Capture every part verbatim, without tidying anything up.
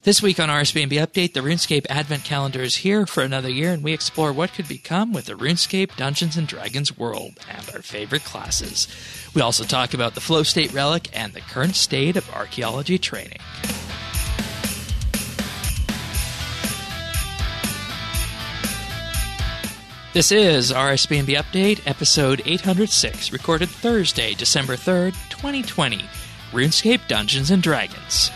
This week on R S B N B Update, the RuneScape Advent Calendar is here for another year, and we explore what could become with the RuneScape Dungeons and Dragons world and our favorite classes. We also talk about the Flow State Relic and the current state of archaeology training. This is R S B N B Update, episode eight hundred six, recorded Thursday, December third, twenty twenty. RuneScape Dungeons and Dragons.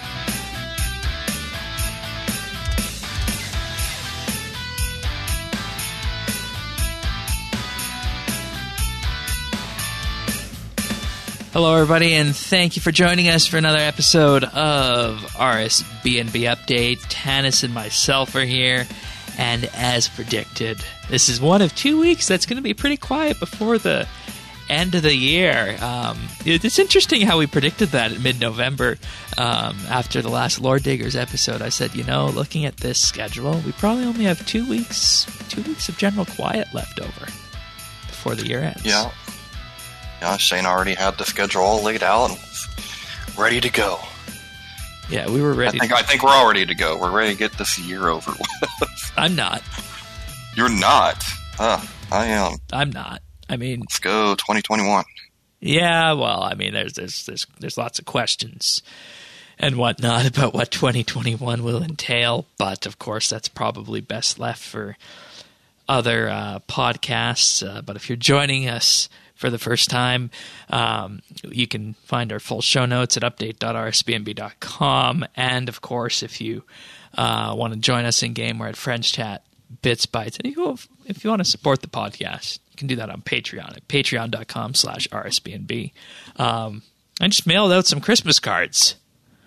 Hello, everybody, and thank you for joining us for another episode of R S B N B Update. Tanis and myself are here, and as predicted, this is one of two weeks that's going to be pretty quiet before the end of the year. Um, it's interesting how we predicted that in mid-November um, after the last Lord Diggers episode. I said, you know, looking at this schedule, we probably only have two weeks, two weeks of general quiet left over before the year ends. Yeah. Yeah, Shane already had the schedule all laid out and was ready to go. Yeah, we were ready. I think, to- I think we're all ready to go. We're ready to get this year over with. I'm not. You're not. Huh, I am. I'm not. I mean, let's go twenty twenty-one. Yeah, well, I mean, there's there's there's there's lots of questions and whatnot about what twenty twenty-one will entail, but of course, that's probably best left for other uh, podcasts. Uh, but if you're joining us for the first time, um, you can find our full show notes at update dot r s b n b dot com. And, of course, if you uh, want to join us in-game, we're at Friends Chat, Bits, Bytes. And if, if you want to support the podcast, you can do that on Patreon at patreon dot com slash r s b n b. Um, I just mailed out some Christmas cards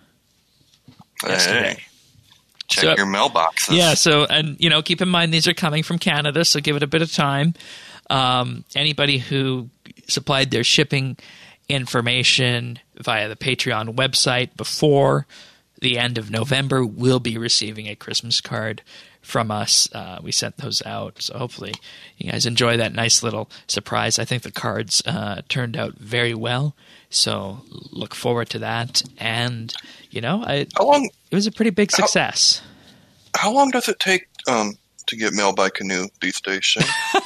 yesterday. Hey, check so, your mailboxes. Yeah, so, and, you know, keep in mind these are coming from Canada, so give it a bit of time. Um, anybody who supplied their shipping information via the Patreon website before the end of November will be receiving a Christmas card from us. Uh, we sent those out, so hopefully you guys enjoy that nice little surprise. I think the cards uh, turned out very well, so look forward to that. And, you know, I, how long, it was a pretty big success. How, how long does it take um, to get mail by canoe these days, Shane?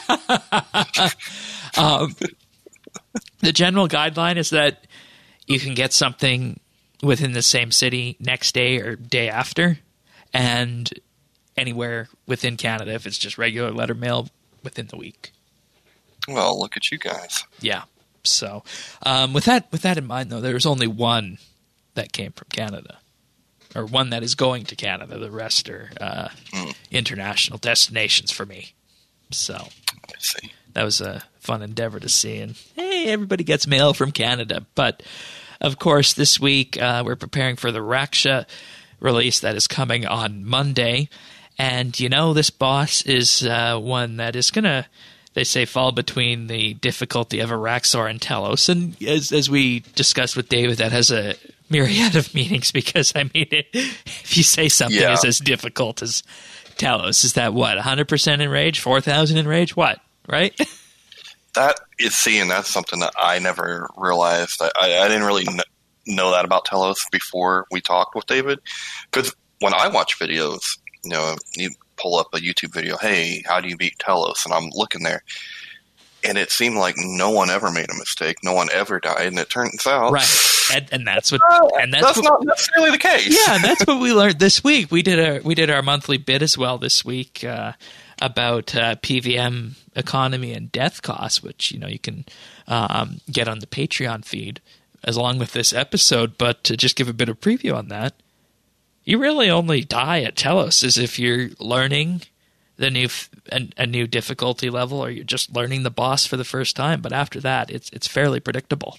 um, the general guideline is that you can get something within the same city next day or day after, and anywhere within Canada if it's just regular letter mail within the week. Well, look at you guys. Yeah. So um, with that with that in mind, though, there's only one that came from Canada, or one that is going to Canada. The rest are uh, mm. international destinations for me. So I see. That was a fun endeavor to see. And, hey, everybody gets mail from Canada. But, of course, this week uh, we're preparing for the Raksha release that is coming on Monday. And, you know, this boss is uh, one that is going to, they say, fall between the difficulty of Araxor and Telos. And as, as we discussed with David, that has a myriad of meanings because, I mean, it, if you say something yeah. is as difficult as Telos, is that what, one hundred percent in rage, four thousand in rage? What? Right? That is, see, and that's something that I never realized. I, I didn't really kn- know that about Telos before we talked with David. Because when I watch videos, you know, you pull up a YouTube video, hey, how do you beat Telos? And I'm looking there, and it seemed like no one ever made a mistake. No one ever died, and it turns out... Right, and, and that's what... And that's, that's what, not necessarily the case. Yeah, and that's what we learned this week. We did our, we did our monthly bit as well this week uh, about uh, P V M economy and death costs, which, you know, you can um, get on the Patreon feed as along with this episode. But to just give a bit of preview on that, you really only die at Telos as if you're learning the new a, a new difficulty level, or you're just learning the boss for the first time. But after that, it's it's fairly predictable.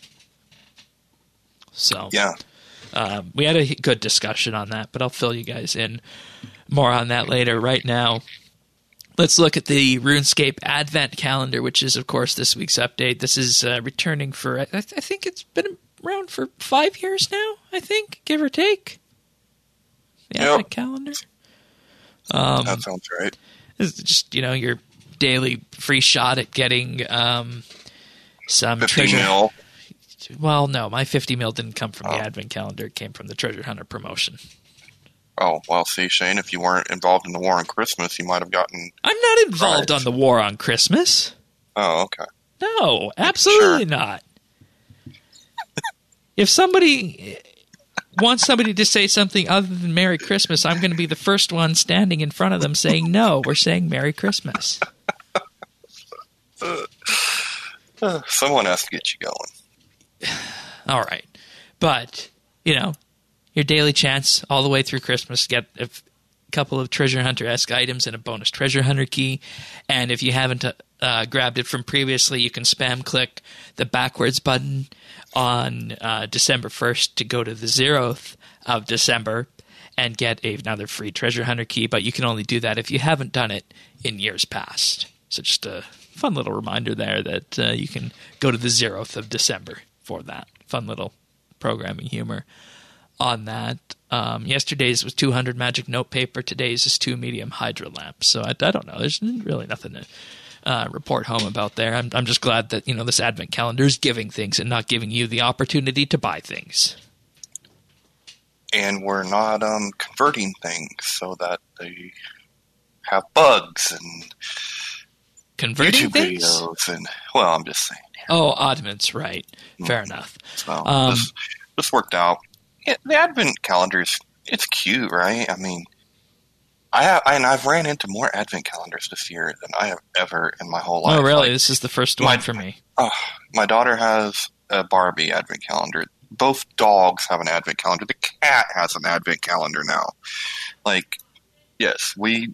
So yeah, um, we had a good discussion on that, but I'll fill you guys in more on that later. Right now, let's look at the RuneScape Advent Calendar, which is, of course, this week's update. This is uh, returning for, I, th- I think it's been around for five years now, I think, give or take. The yep. Advent Calendar. Um, that sounds right. It's just, you know, your daily free shot at getting um, some fifty treasure. mil. Well, no, my fifty mil didn't come from oh. the Advent Calendar. It came from the Treasure Hunter promotion. Oh, well, see, Shane, if you weren't involved in the war on Christmas, you might have gotten... I'm not involved right. on the war on Christmas. Oh, okay. No, absolutely Sure. not. If somebody wants somebody to say something other than Merry Christmas, I'm going to be the first one standing in front of them saying, no, we're saying Merry Christmas. Uh, uh, someone has to get you going. All right. But, you know, your daily chance all the way through Christmas, get a f- couple of Treasure Hunter-esque items and a bonus Treasure Hunter key. And if you haven't uh, grabbed it from previously, you can spam click the backwards button on uh, December first to go to the zeroth of December and get another free Treasure Hunter key. But you can only do that if you haven't done it in years past. So just a fun little reminder there that uh, you can go to the zeroth of December for that. Fun little programming humor on that. Um, yesterday's was two hundred magic note paper. Today's is two medium hydro lamps. So I, I don't know. There's really nothing to uh, report home about there. I'm, I'm just glad that, you know, this advent calendar is giving things and not giving you the opportunity to buy things. And we're not um, converting things so that they have bugs and Converting YouTube things? videos. And, well, I'm just saying. Oh, oddments, right. Fair Mm-hmm. enough. So Um, this, this worked out. Yeah, the advent calendars, it's cute, right? I mean, I have, and I've ran into more advent calendars this year than I have ever in my whole life. Oh, really? Like, This is the first my- one for me. oh, my daughter has a Barbie advent calendar. Both dogs have an advent calendar. The cat has an advent calendar now. Like, yes, we...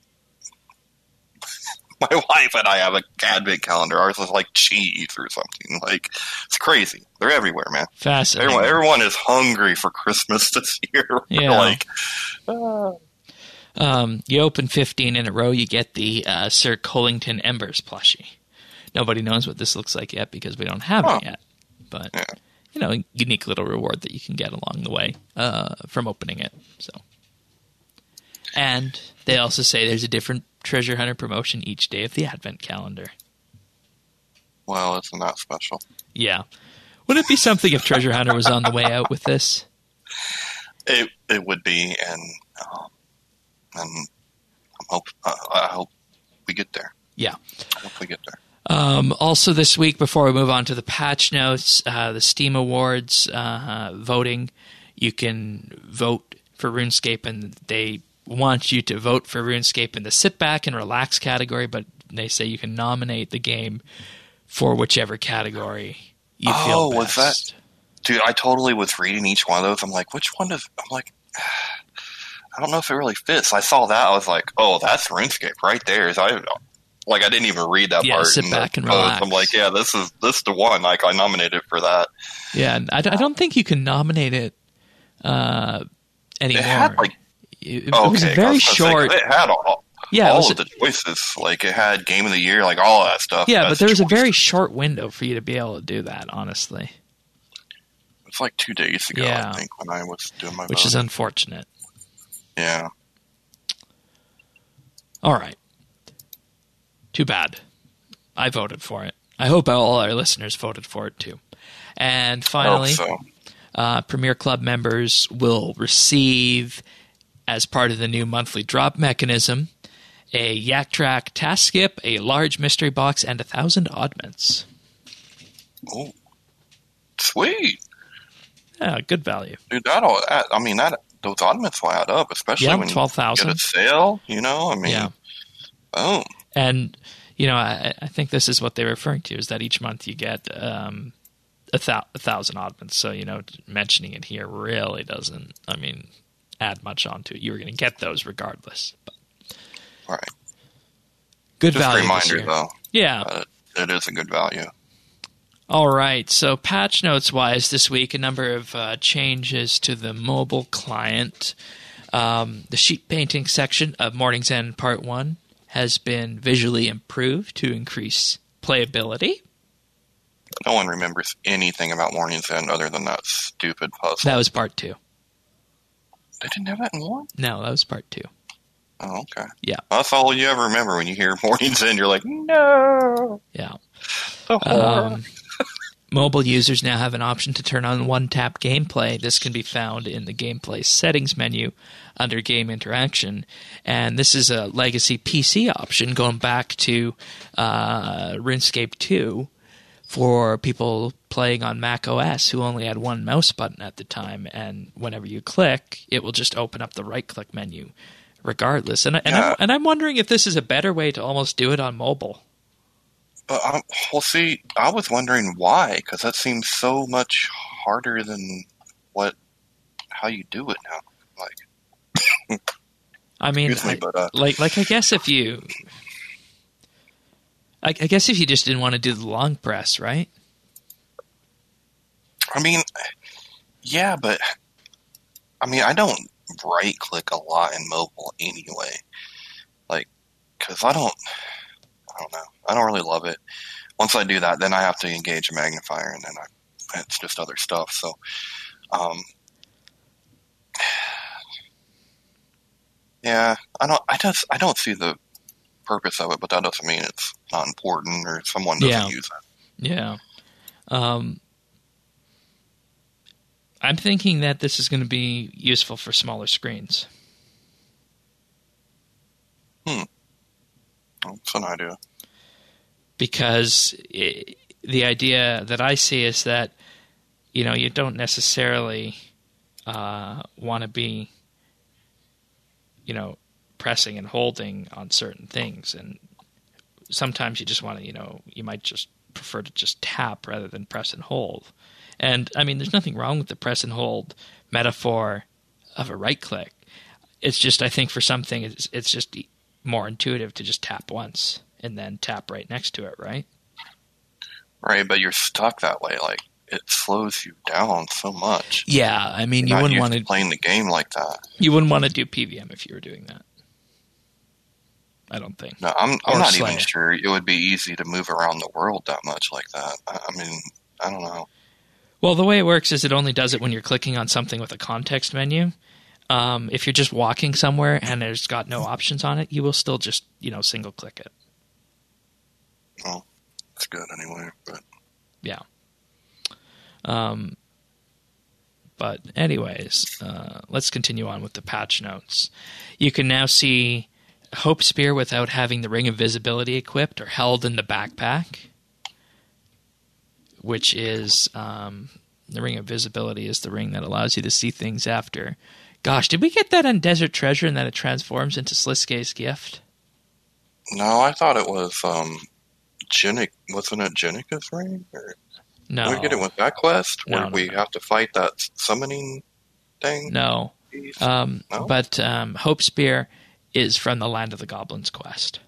My wife and I have an advent calendar. Ours is like cheese or something. Like, it's crazy. They're everywhere, man. Fascinating. Everyone, everyone is hungry for Christmas this year. Yeah. Like, uh, Um, you open fifteen in a row, you get the uh, Sir Collington Embers plushie. Nobody knows what this looks like yet because we don't have Huh. it yet. But, Yeah. you know, unique little reward that you can get along the way uh, from opening it. So, and they also say there's a different Treasure Hunter promotion each day of the Advent calendar. well, isn't that special? Yeah. Wouldn't it be something if Treasure Hunter was on the way out with this? It it would be, and um, and I hope uh, I hope we get there. Yeah. I hope we get there. Um, also this week, before we move on to the patch notes, uh, the Steam Awards uh, voting, you can vote for RuneScape, and they want you to vote for RuneScape in the sit back and relax category, but they say you can nominate the game for whichever category you feel Oh, best. was that- Dude, I totally was reading each one of those. I'm like, which one does... I'm like, I don't know if it really fits. I saw that. I was like, oh, that's RuneScape right there. So I, like, I didn't even read that Yeah, part. sit in back the and post. relax. I'm like, yeah, this is this is the one. Like, I nominated for that. Yeah, and I, d- I don't think you can nominate it uh, anymore. It had, like... it, it Okay, was I very was gonna say, short. it had all, Yeah, it all was of the choices. Like, it had Game of the Year, like, all that stuff. Yeah, Best but there was a choices. very short window for you to be able to do that, honestly, It's like two days ago, Yeah. I think, when I was doing my which is voting. unfortunate. Yeah. All right. Too bad. I voted for it. I hope all our listeners voted for it, too. And finally, I hope so. uh, Premier Club members will receive, as part of the new monthly drop mechanism, a Yak Track task skip, a large mystery box, and a thousand oddments. Oh, sweet. Yeah, good value. Dude, that'll, that, I mean, that those oddments will add up, especially Yeah, when twelve you thousand. get a sale, you know? I mean, Yeah. boom. And, you know, I, I think this is what they're referring to, is that each month you get um, a, thou- a thousand oddments. So, you know, mentioning it here really doesn't, I mean, add much onto it. You were going to get those regardless. But Right. good Just a value this reminder, year. though, Yeah. that it is a good value. All right. So patch notes wise this week, a number of uh, changes to the mobile client. Um, the sheet painting section of Morning's End Part one has been visually improved to increase playability. No one remembers anything about Morning's End other than that stupid puzzle. That was Part two. They didn't have that in one? No, that was Part two. Oh, okay. Yeah. That's all you ever remember when you hear Morning's End. You're like, no. Yeah. The horror. Um, Mobile users now have an option to turn on one-tap gameplay. This can be found in the gameplay settings menu under game interaction. And this is a legacy P C option going back to uh, RuneScape two for people playing on Mac O S who only had one mouse button at the time. And whenever you click, it will just open up the right-click menu regardless. And, and, Yeah. I'm, and I'm wondering if this is a better way to almost do it on mobile. But um, well, see, I was wondering why, because that seems so much harder than what how you do it now. Like, I mean, excuse me, I- but uh, like, like I guess if you, I, I guess if you just didn't want to do the long press, right? I mean, yeah, but I mean, I don't right click a lot in mobile anyway. Like, because I don't, I don't know, I don't really love it. Once I do that, then I have to engage a magnifier, and then I, it's just other stuff. So, um, yeah, I don't, I just, I don't see the purpose of it, but that doesn't mean it's not important or someone doesn't Yeah. use it. Yeah. Um, I'm thinking that this is going to be useful for smaller screens. Hmm. That's an idea. Because it, the idea that I see is that, you know, you don't necessarily uh, want to be, you know, pressing and holding on certain things. And sometimes you just want to, you know, you might just prefer to just tap rather than press and hold. And, I mean, there's nothing wrong with the press and hold metaphor of a right click. It's just, I think for something, it's, it's just more intuitive to just tap once and then tap right next to it, right? Right, but you're stuck that way. Like, it slows you down so much. Yeah, I mean, you Not wouldn't used want to to playing the game like that. you wouldn't want to do P V M if you were doing that. I don't think. No, I'm Or I'm not Slayer. even sure it would be easy to move around the world that much like that. I, I mean, I don't know. Well, the way it works is it only does it when you're clicking on something with a context menu. Um, if you're just walking somewhere and there's got no options on it, you will still just, you know, single click it. Well, it's good anyway. But Yeah. Um, but anyways, uh, let's continue on with the patch notes. You can now see Hope Spear without having the Ring of Visibility equipped or held in the backpack, which is um, the Ring of Visibility is the ring that allows you to see things after. Gosh, did we get that on Desert Treasure and then it transforms into Sliske's gift? no, I thought it was um, Jenik. Wasn't it Jenika's ring? Or No. did we get it with that quest where No, no, we no. have to fight that summoning thing? No. piece? Um, No? But um, Hope Spear is from the Land of the Goblins quest.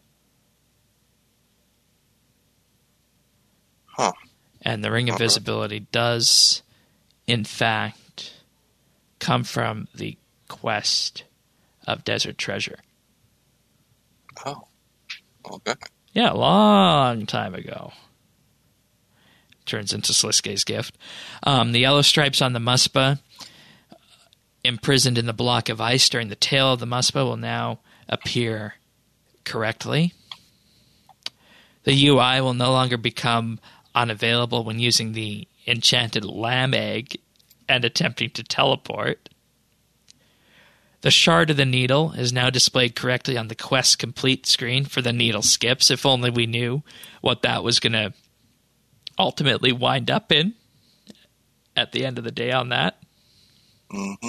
Huh. And the Ring of Okay. Visibility does, in fact, come from the quest of Desert Treasure. Oh. Okay. Yeah, a long time ago. Turns into Sliske's gift. Um, the yellow stripes on the Muspa, imprisoned in the block of ice during the tail of the Muspa, will now appear correctly. The U I will no longer become unavailable when using the enchanted lamb egg and attempting to teleport. The Shard of the Needle is now displayed correctly on the quest complete screen for the needle skips. If only we knew what that was going to ultimately wind up in at the end of the day on that. Mm-hmm.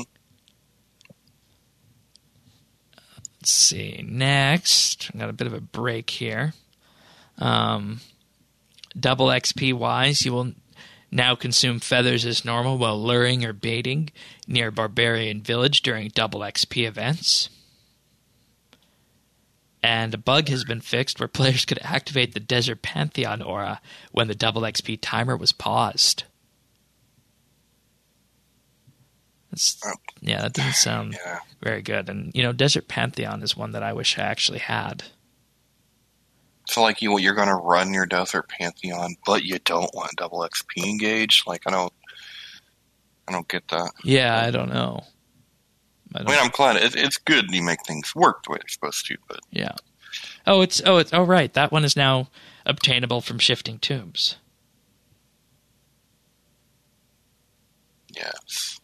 Let's see. Next, I got a bit of a break here. Um, double X P wise, you will now consume feathers as normal while luring or baiting near Barbarian Village during double X P events. And a bug has been fixed where players could activate the Desert Pantheon aura when the double X P timer was paused. That's, yeah, that doesn't sound Yeah. very good. And, you know, Desert Pantheon is one that I wish I actually had. So, like, you you're gonna run your Desert Pantheon, but you don't want double X P engaged. Like, I don't, I don't get that. Yeah, I don't know. I I don't, mean, I'm glad it, it's good you make things work the way they're supposed to, but yeah. Oh, it's oh, it's oh right. That one is now obtainable from Shifting Tombs. Yes.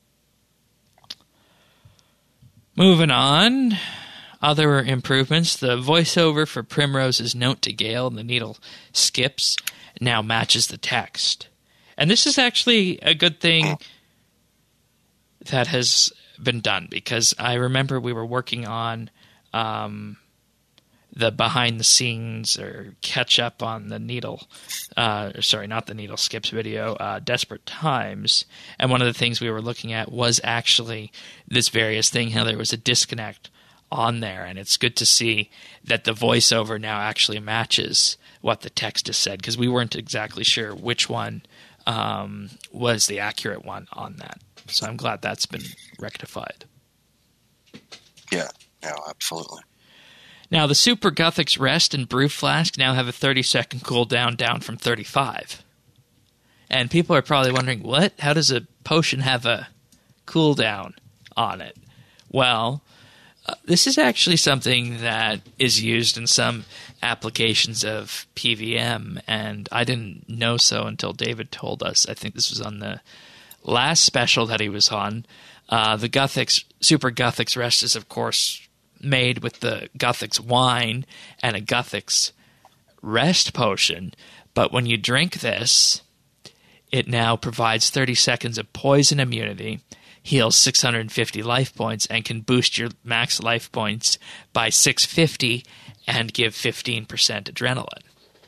Moving on. Other improvements. The voiceover for Primrose's note to Gale and the needle skips now matches the text. And this is actually a good thing that has been done, because I remember we were working on um, the behind-the-scenes or catch-up on the needle, uh, sorry, not the needle skips video, uh, Desperate Times, and one of the things we were looking at was actually this various thing, how there was a disconnect on there, and it's good to see that the voiceover now actually matches what the text has said, because we weren't exactly sure which one um, was the accurate one on that. So I'm glad that's been rectified. Yeah, yeah, absolutely. Now, the Super Guthix Rest and Brew Flask now have a thirty-second cooldown down from thirty-five. And people are probably wondering, what? How does a potion have a cooldown on it? Well, uh, this is actually something that is used in some applications of P V M, and I didn't know so until David told us. I think this was on the last special that he was on. Uh, the Guthix, Super Guthix Rest is, of course, made with the Guthix wine and a Guthix rest potion, but when you drink this, it now provides thirty seconds of poison immunity, heals six hundred fifty life points, and can boost your max life points by six hundred fifty and give fifteen percent adrenaline.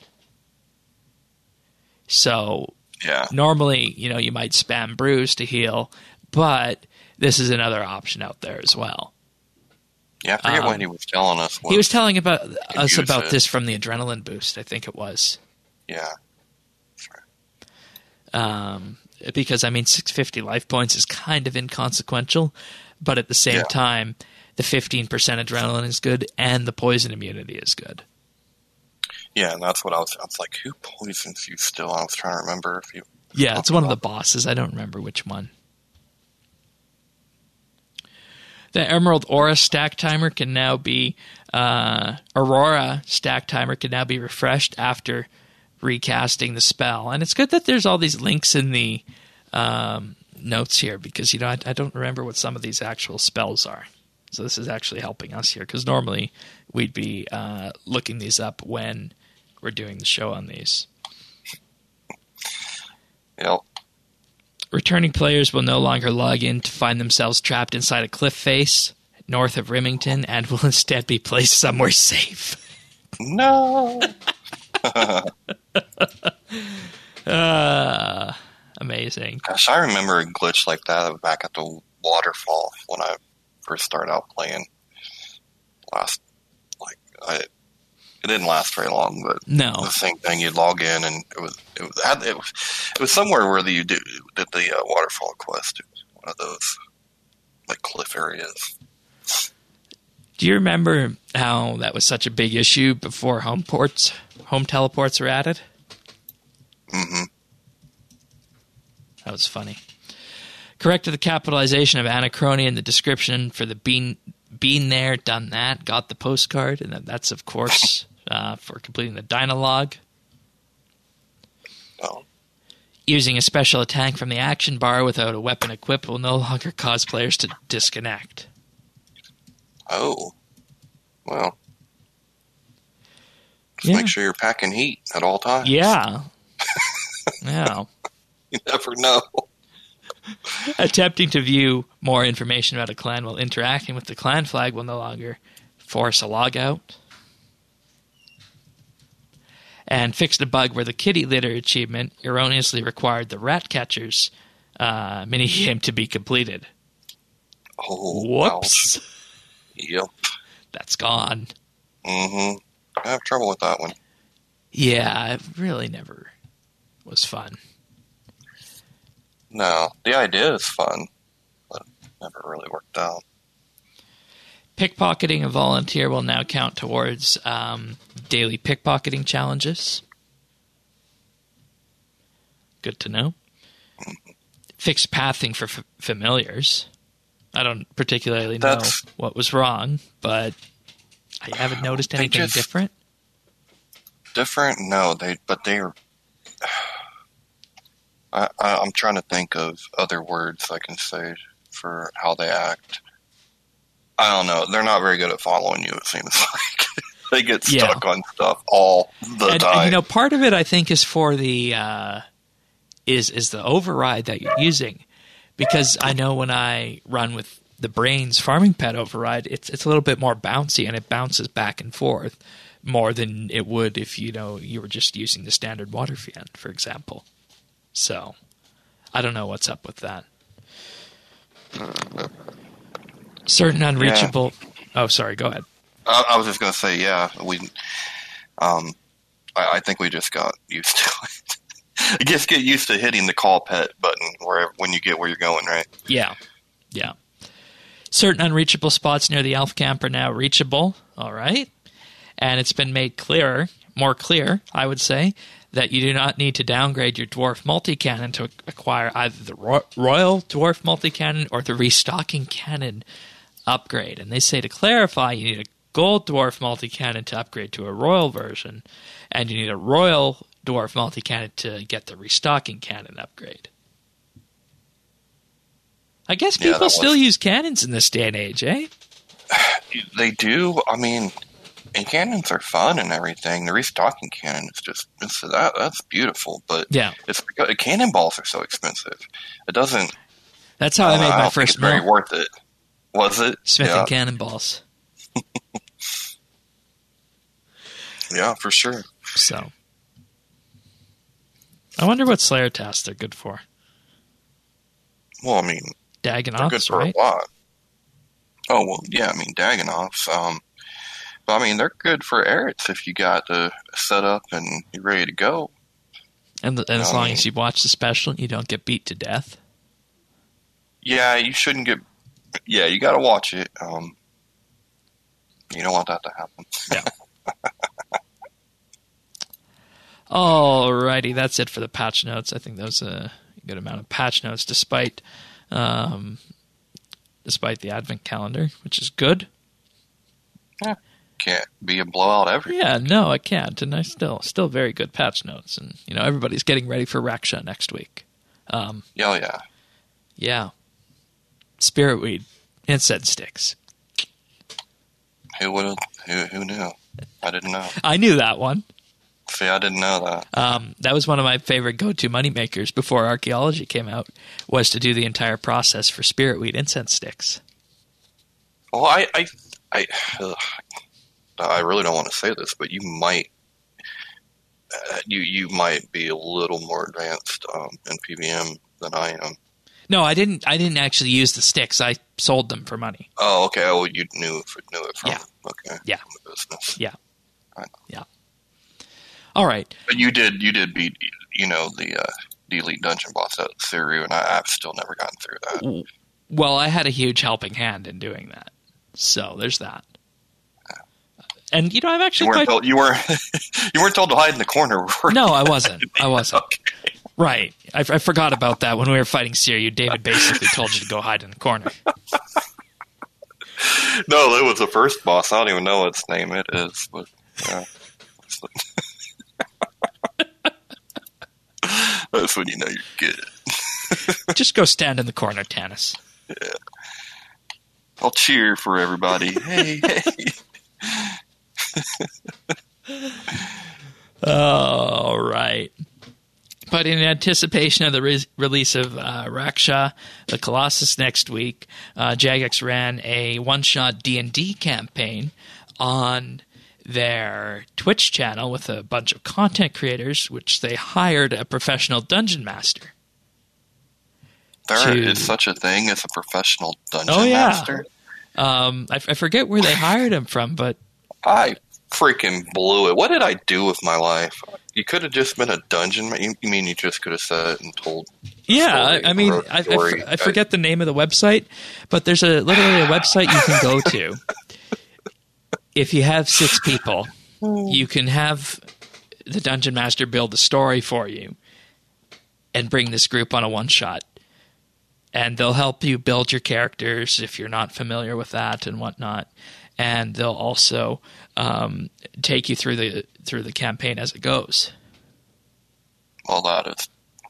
So yeah. Normally, you know, you might spam brews to heal, but this is another option out there as well. Yeah, I forget um, what he was telling us. He was telling about us about it. this from the adrenaline boost, I think it was. Yeah. Um, because, I mean, six hundred fifty life points is kind of inconsequential, but at the same yeah. time, the fifteen percent adrenaline is good, and the poison immunity is good. Yeah, and that's what I was, I was like, who poisons you still? I was trying to remember if you... Yeah, it's one of the bosses. I don't remember which one. The Emerald Aura stack timer can now be... Uh, Aurora stack timer can now be refreshed after recasting the spell. And it's good that there's all these links in the um, notes here, because, you know, I, I don't remember what some of these actual spells are. So this is actually helping us here, because normally we'd be uh, looking these up when we're doing the show on these. Yep. Returning players will no longer log in to find themselves trapped inside a cliff face north of Rimington, and will instead be placed somewhere safe. No! uh, amazing. Gosh, I remember a glitch like that back at the waterfall when I first started out playing. Last, like, I, it didn't last very long, but no. the same thing. You'd log in, and it was it was had, it was, it was somewhere where the, you did, did the uh, waterfall quest. It was one of those like cliff areas. Do you remember how that was such a big issue before home ports, home teleports were added? Mm-hmm. That was funny. Corrected the capitalization of Anachrony in the description for the bean. Been there, done that, got the postcard, and that's, of course, uh, for completing the Dynalog. Oh. Using a special attack from the action bar without a weapon equipped will no longer cause players to disconnect. Oh. Well. Just Yeah. make sure you're packing heat at all times. Yeah. Yeah. You never know. Attempting to view more information about a clan while interacting with the clan flag will no longer force a logout. And fixed a bug where the kitty litter achievement erroneously required the rat catchers uh, minigame to be completed. Oh, Whoops. ouch. Yep. That's gone. Mm-hmm. I have trouble with that one. Yeah, it really never was fun. No, the idea is fun, but it never really worked out. Pickpocketing a volunteer will now count towards um, daily pickpocketing challenges. Good to know. Fixed pathing for f- familiars. I don't particularly know That's, what was wrong, but I haven't noticed anything just, different. Different? No, they but they're I, I, I'm trying to think of other words I can say for how they act. I don't know. They're not very good at following you, it seems like. They get stuck Yeah. on stuff all the and, time. and, you know, part of it, I think, is for the uh, is is the override that you're using, because I know when I run with the Brains Farming Pet override, it's it's a little bit more bouncy, and it bounces back and forth more than it would if you know you were just using the standard water fan, for example. So I don't know what's up with that. Certain unreachable. Yeah. Oh, sorry. Go ahead. I, I was just going to say, yeah, we. Um, I, I think we just got used to it. I guess get used to hitting the call pet button wherever when you get where you're going, right? Yeah, yeah. Certain unreachable spots near the elf camp are now reachable. All right, and it's been made clearer, more clear, I would say, that you do not need to downgrade your dwarf multi-cannon to acquire either the Ro- Royal Dwarf multi-cannon or the Restocking Cannon upgrade. And they say to clarify, you need a Gold Dwarf multi-cannon to upgrade to a Royal version, and you need a Royal Dwarf multi-cannon to get the Restocking Cannon upgrade. I guess people yeah, was... still use cannons in this day and age, eh? They do. I mean, and cannons are fun and everything. The Restocking Cannon is just it's, that that's beautiful, but yeah, it's because cannonballs are so expensive. It doesn't. That's how uh, I made my I first. It's very mill. worth it. Was it Smith yeah. and cannonballs? Yeah, for sure. So, I wonder what Slayer tasks they're good for. Well, I mean, Dagonoths, they're good for right? a lot. Oh well, yeah. I mean, Dagonoths. Um, but I mean, they're good for Erits if you got the setup and you're ready to go. And, the, and you as know, long I mean, as you watch the special, and you don't get beat to death. Yeah, you shouldn't get. Yeah, you got to watch it. Um, you don't want that to happen. Yeah. Alrighty, that's it for the patch notes. I think that was a good amount of patch notes, despite um, despite the advent calendar, which is good. Yeah, can't be a blowout every. Yeah, no, I can't, and I still still very good patch notes, and you know everybody's getting ready for Raksha next week. Um, oh yeah, yeah. Spirit weed, incense sticks. Who would have? Who, who knew? I didn't know. I knew that one. See, I didn't know that. Um, that was one of my favorite go-to moneymakers before archaeology came out, was to do the entire process for spirit weed incense sticks. Well, I, I, I, ugh, I really don't want to say this, but you might, uh, you you might be a little more advanced um, in P V M than I am. No, I didn't. I didn't actually use the sticks. I sold them for money. Oh, okay. Oh, you knew knew it from Yeah. okay. Yeah. From the business. Yeah. I know. Yeah. All right. But you did you did beat you know the uh, the elite dungeon boss at Seru, and I, I've still never gotten through that. Well, I had a huge helping hand in doing that, so there's that. And you know, I've actually you weren't quite... told, you weren't you weren't told to hide in the corner. No, I wasn't. I wasn't. Okay. Right. I, I forgot about that when we were fighting Seru. David basically told you to go hide in the corner. No, it was the first boss. I don't even know what its name it is, but yeah. That's when you know you're good. Just go stand in the corner, Tanis. Yeah. I'll cheer for everybody. Hey, hey. All right. But in anticipation of the re- release of uh, Raksha, the Colossus next week, uh, Jagex ran a one-shot D and D campaign on their Twitch channel with a bunch of content creators, which they hired a professional dungeon master. There to... is such a thing as a professional dungeon oh, yeah. master? Um, I, I forget where they hired him from, but... I freaking blew it. What did I do with my life? You could have just been a dungeon. You, you mean you just could have sat and told? Yeah, I, I mean, I, I, I forget the name of the website, but there's a literally a website you can go to. If you have six people, you can have the dungeon master build a story for you and bring this group on a one shot. And they'll help you build your characters if you're not familiar with that and whatnot. And they'll also um, take you through the through the campaign as it goes. Well, that is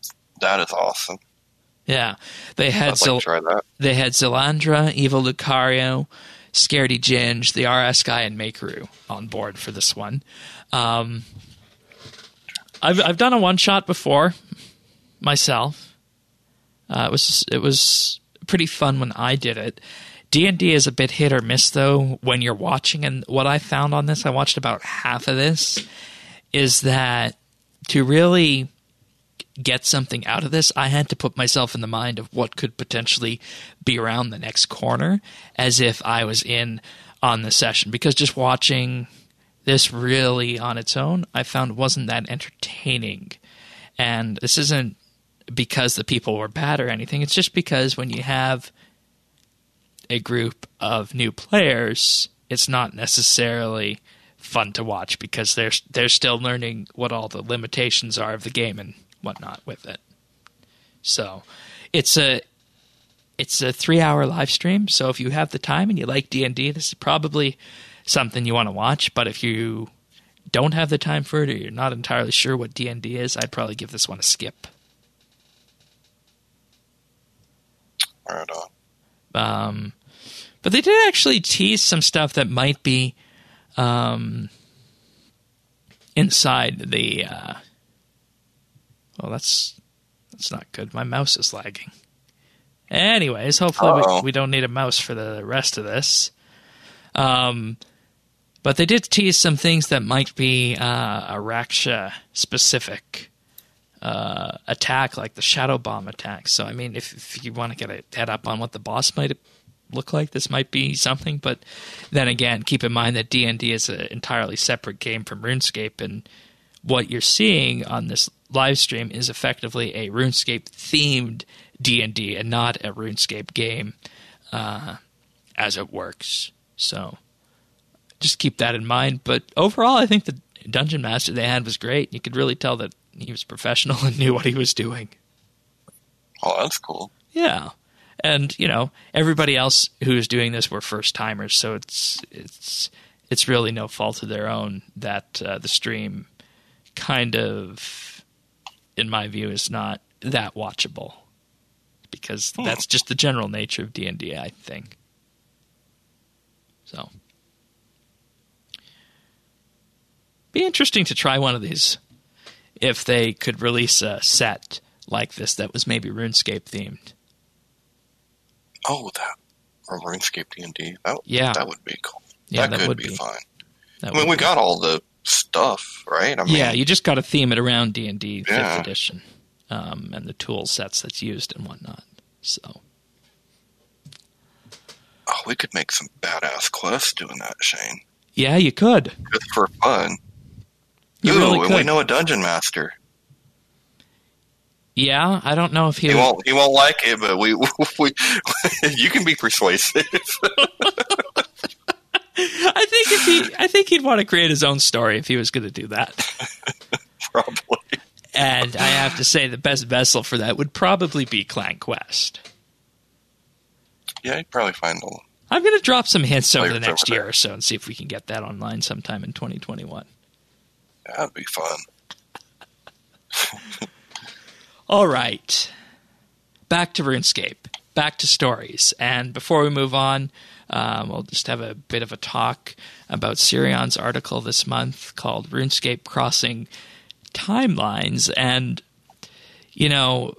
That is awesome. Yeah, they had I'd like Zil- to try that. they had Zilandra, Evil Lucario, Scaredy Ginge, the R S guy, and Makeru on board for this one. Um, I've I've done a one shot before myself. Uh, it was it was pretty fun when I did it. D and D is a bit hit or miss though when you're watching, and what I found on this, I watched about half of this, is that to really get something out of this, I had to put myself in the mind of what could potentially be around the next corner, as if I was in on the session. Because just watching this really on its own, I found wasn't that entertaining. And this isn't because the people were bad or anything. It's just because when you have a group of new players, it's not necessarily fun to watch because they're they're still learning what all the limitations are of the game and whatnot with it. So it's a it's a three hour live stream. So if you have the time and you like D and D, this is probably something you want to watch. But if you don't have the time for it, or you're not entirely sure what D and D is, I'd probably give this one a skip. Right on. Um, but they did actually tease some stuff that might be um, inside the. Uh, well, that's that's not good. My mouse is lagging. Anyways, hopefully we, we don't need a mouse for the rest of this. Um, but they did tease some things that might be uh, a Raksha specific uh, attack, like the Shadow Bomb attack. So, I mean, if, if you want to get a head up on what the boss might look like, this might be something. But then again, keep in mind that D and D is an entirely separate game from RuneScape, and what you're seeing on this live stream is effectively a RuneScape-themed D and D and not a RuneScape game uh, as it works. So just keep that in mind. But overall, I think the Dungeon Master they had was great. You could really tell that he was professional and knew what he was doing. Oh, that's cool. Yeah. And, you know, everybody else who was doing this were first-timers, so it's it's it's really no fault of their own that uh, the stream kind of, in my view, is not that watchable. Because hmm. that's just the general nature of D and D, I think. So, be interesting to try one of these if they could release a set like this that was maybe RuneScape themed. Oh, that or RuneScape D and D. That, yeah, that would be cool. Yeah, that, that could would be, be fun. That I mean, we be. got all the stuff, right? I mean, yeah, you just got to theme it around D and D yeah. fifth edition um, and the tool sets that's used and whatnot. So, oh, we could make some badass quests doing that, Shane. Yeah, you could. Just for fun. You Ooh, really and could. we know a dungeon master. Yeah, I don't know if he, he would... won't. He won't like it, but we, we you can be persuasive. I think if he, I think he'd want to create his own story if he was going to do that. Probably. And I have to say, the best vessel for that would probably be Clan Quest. Yeah, you'd probably find a. I'm going to drop some hints over the Players next over year there. or so and see if we can get that online sometime in twenty twenty-one. That'd be fun. All right. Back to RuneScape. Back to stories. And before we move on, um, we'll just have a bit of a talk about Sirion's article this month called RuneScape Crossing Timelines. And, you know,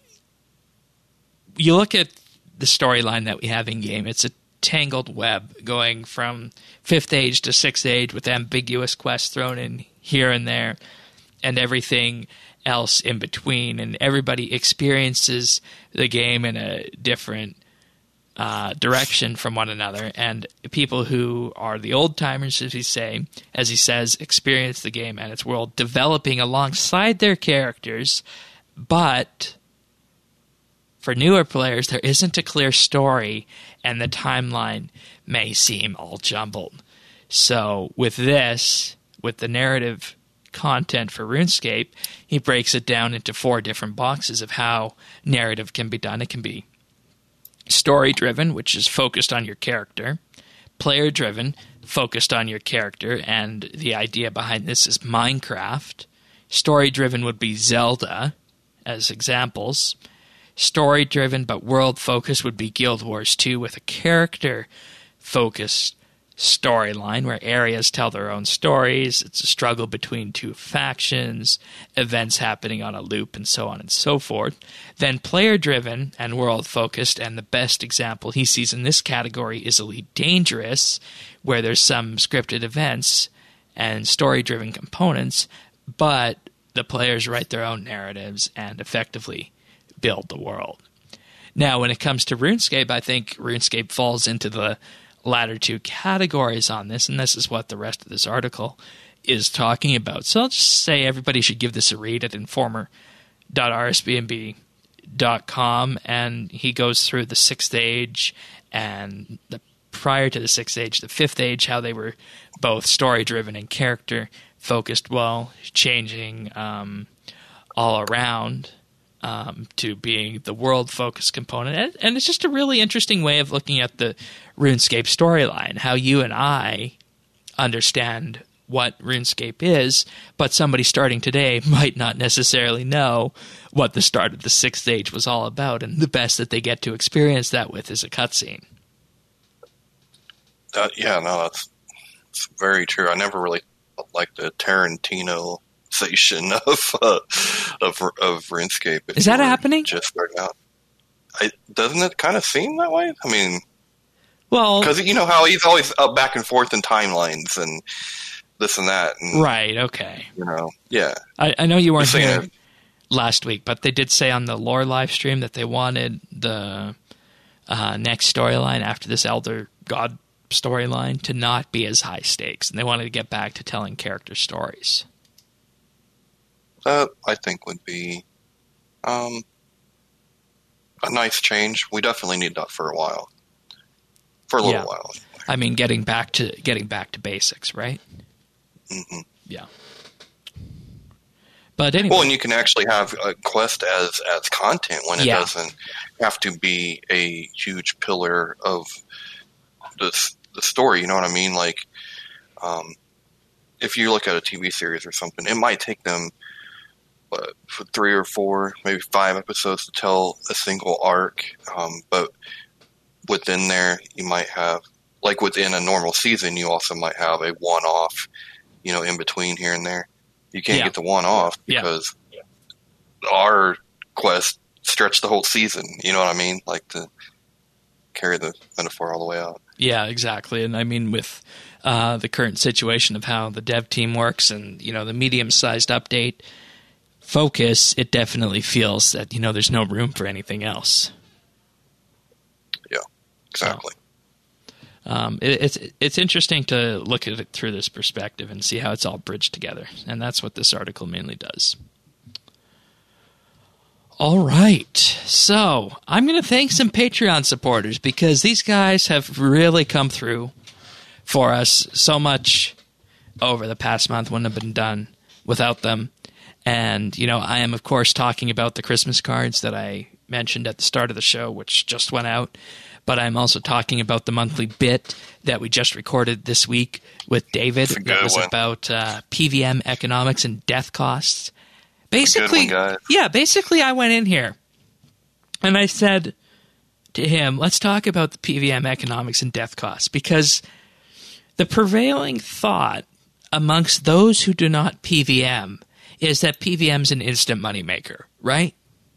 you look at the storyline that we have in-game, it's a tangled web going from fifth age to sixth age with ambiguous quests thrown in here and there and everything else in between, and everybody experiences the game in a different uh, direction from one another. And people who are the old timers, as he say, as he says, experience the game and its world developing alongside their characters. But for newer players, there isn't a clear story, and the timeline may seem all jumbled. So with this, with the narrative content for RuneScape, he breaks it down into four different boxes of how narrative can be done. It can be story-driven, which is focused on your character, player-driven, focused on your character, and the idea behind this is Minecraft. Story-driven would be Zelda, as examples. Story-driven but world-focused would be Guild Wars two, with a character-focused storyline where areas tell their own stories. It's a struggle between two factions, events happening on a loop, and so on and so forth. Then player-driven and world-focused, and the best example he sees in this category is Elite Dangerous, where there's some scripted events and story-driven components, but the players write their own narratives and effectively build the world. Now, when it comes to RuneScape, I think RuneScape falls into the latter two categories on this, and this is what the rest of this article is talking about. So I'll just say everybody should give this a read at informer dot r s b n b dot com, and he goes through the sixth age and the prior to the sixth age, the fifth age, how they were both story-driven and character-focused, while changing um, all around um, to being the world-focused component. And, and it's just a really interesting way of looking at the RuneScape storyline, how you and I understand what RuneScape is, but somebody starting today might not necessarily know what the start of the sixth age was all about, and the best that they get to experience that with is a cutscene. Uh, yeah, no, that's, that's very true. I never really liked the Tarantinization of uh, of of RuneScape. Is that happening? Just starting out, I, doesn't it kind of seem that way? I mean, well, because you know how he's always up back and forth in timelines and this and that, and, right? Okay, you know, yeah. I, I know you weren't here it. last week, but they did say on the lore live stream that they wanted the uh, next storyline after this Elder God storyline to not be as high stakes, and they wanted to get back to telling character stories. That, I think, would be um, a nice change. We definitely need that for a while. For a little yeah. while. I mean, getting back to getting back to basics, right? Mm-hmm. Yeah. But anyway. Well, and you can actually have a quest as, as content when it yeah. doesn't have to be a huge pillar of the the story, you know what I mean? Like, um, if you look at a T V series or something, it might take them what, for three or four, maybe five episodes to tell a single arc. Um, but within there, you might have, like within a normal season, you also might have a one-off, you know, in between here and there. You can't yeah. get the one-off because yeah. our quest stretched the whole season. You know what I mean? Like to carry the metaphor all the way out. Yeah, exactly. And I mean, with uh, the current situation of how the dev team works and, you know, the medium-sized update focus, it definitely feels that, you know, there's no room for anything else. Yeah, exactly. So, um, it, it's it's interesting to look at it through this perspective and see how it's all bridged together. And that's what this article mainly does. All right, so I'm going to thank some Patreon supporters because these guys have really come through for us. So much over the past month wouldn't have been done without them. And, you know, I am, of course, talking about the Christmas cards that I mentioned at the start of the show, which just went out. But I'm also talking about the monthly bit that we just recorded this week with David. That was one. about uh, P V M economics and death costs. Basically, one, yeah, basically I went in here and I said to him, let's talk about the P V M economics and death costs, because the prevailing thought amongst those who do not P V M is that P V M is an instant moneymaker, right?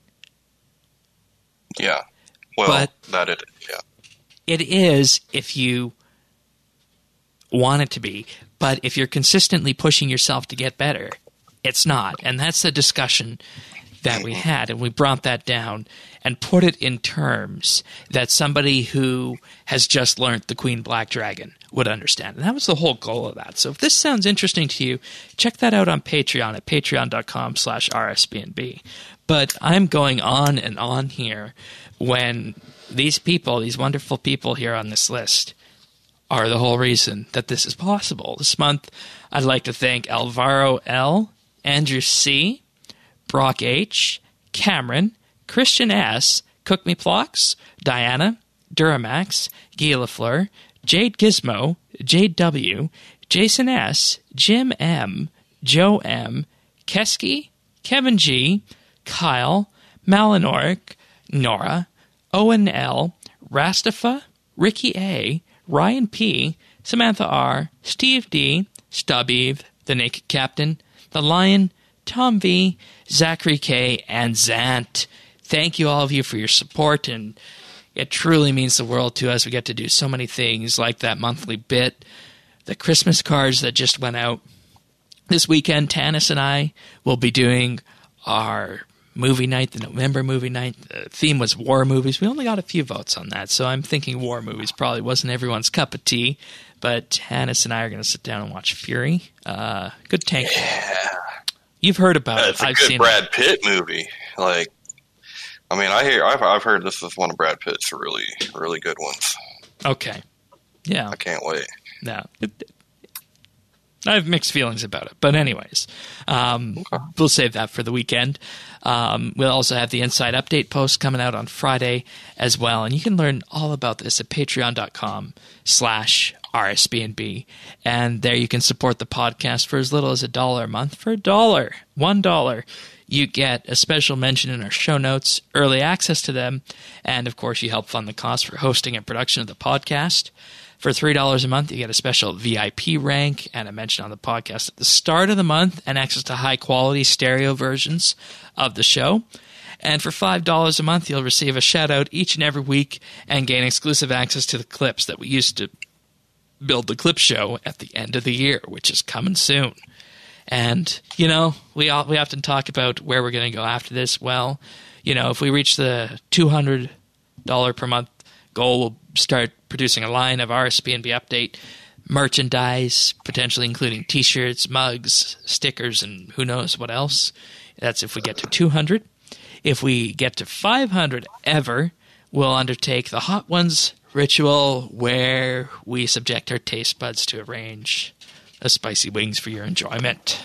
Yeah. Well, but that it, yeah. It is if you want it to be, but if you're consistently pushing yourself to get better, it's not. And that's the discussion that we had, and we brought that down and put it in terms that somebody who has just learned the Queen Black Dragon would understand. And that was the whole goal of that. So if this sounds interesting to you, check that out on Patreon at patreon.com slash RSBNB. But I'm going on and on here when these people, these wonderful people here on this list, are the whole reason that this is possible. This month, I'd like to thank Alvaro L., Andrew C., Brock H., Cameron, Christian S., Cook Me Plox, Diana, Duramax, Guy Lafleur, Jade Gizmo, Jade W., Jason S., Jim M., Joe M., Keski, Kevin G., Kyle, Malinoric, Nora, Owen L, Rastafa, Ricky A, Ryan P, Samantha R, Steve D, Stubeve, The Naked Captain, The Lion, Tom V, Zachary K, and Zant. Thank you all of you for your support, and it truly means the world to us. We get to do so many things like that monthly bit, the Christmas cards that just went out. This weekend, Tanis and I will be doing our movie night, the November movie night. The theme was war movies. We only got a few votes on that, so I'm thinking war movies probably wasn't everyone's cup of tea, but Tanis and I are going to sit down and watch Fury. Uh, good tank. Yeah. You've heard about Yeah, it. it's a I've good seen Brad it. Pitt movie. Like, I mean, I hear I've I've heard this is one of Brad Pitt's really really good ones. Okay. Yeah. I can't wait. No. It, I have mixed feelings about it. But anyways, um, okay. We'll save that for the weekend. Um, we'll also have the Inside Update post coming out on Friday as well. And you can learn all about this at patreon.com slash RSBNB. And there you can support the podcast for as little as a dollar a month. For a dollar, one dollar, you get a special mention in our show notes, early access to them, and of course you help fund the cost for hosting and production of the podcast. For three dollars a month, you get a special V I P rank and a mention on the podcast at the start of the month and access to high-quality stereo versions of the show. And for five dollars a month, you'll receive a shout-out each and every week and gain exclusive access to the clips that we used to build the clip show at the end of the year, which is coming soon. And, you know, we all, we often talk about where we're going to go after this. Well, you know, if we reach the two hundred dollars per month goal, we'll start producing a line of R S B N B Update merchandise, potentially including T-shirts, mugs, stickers, and who knows what else. That's if we get to two hundred. If we get to five hundred ever, we'll undertake the Hot Ones ritual where we subject our taste buds to a range of spicy wings for your enjoyment.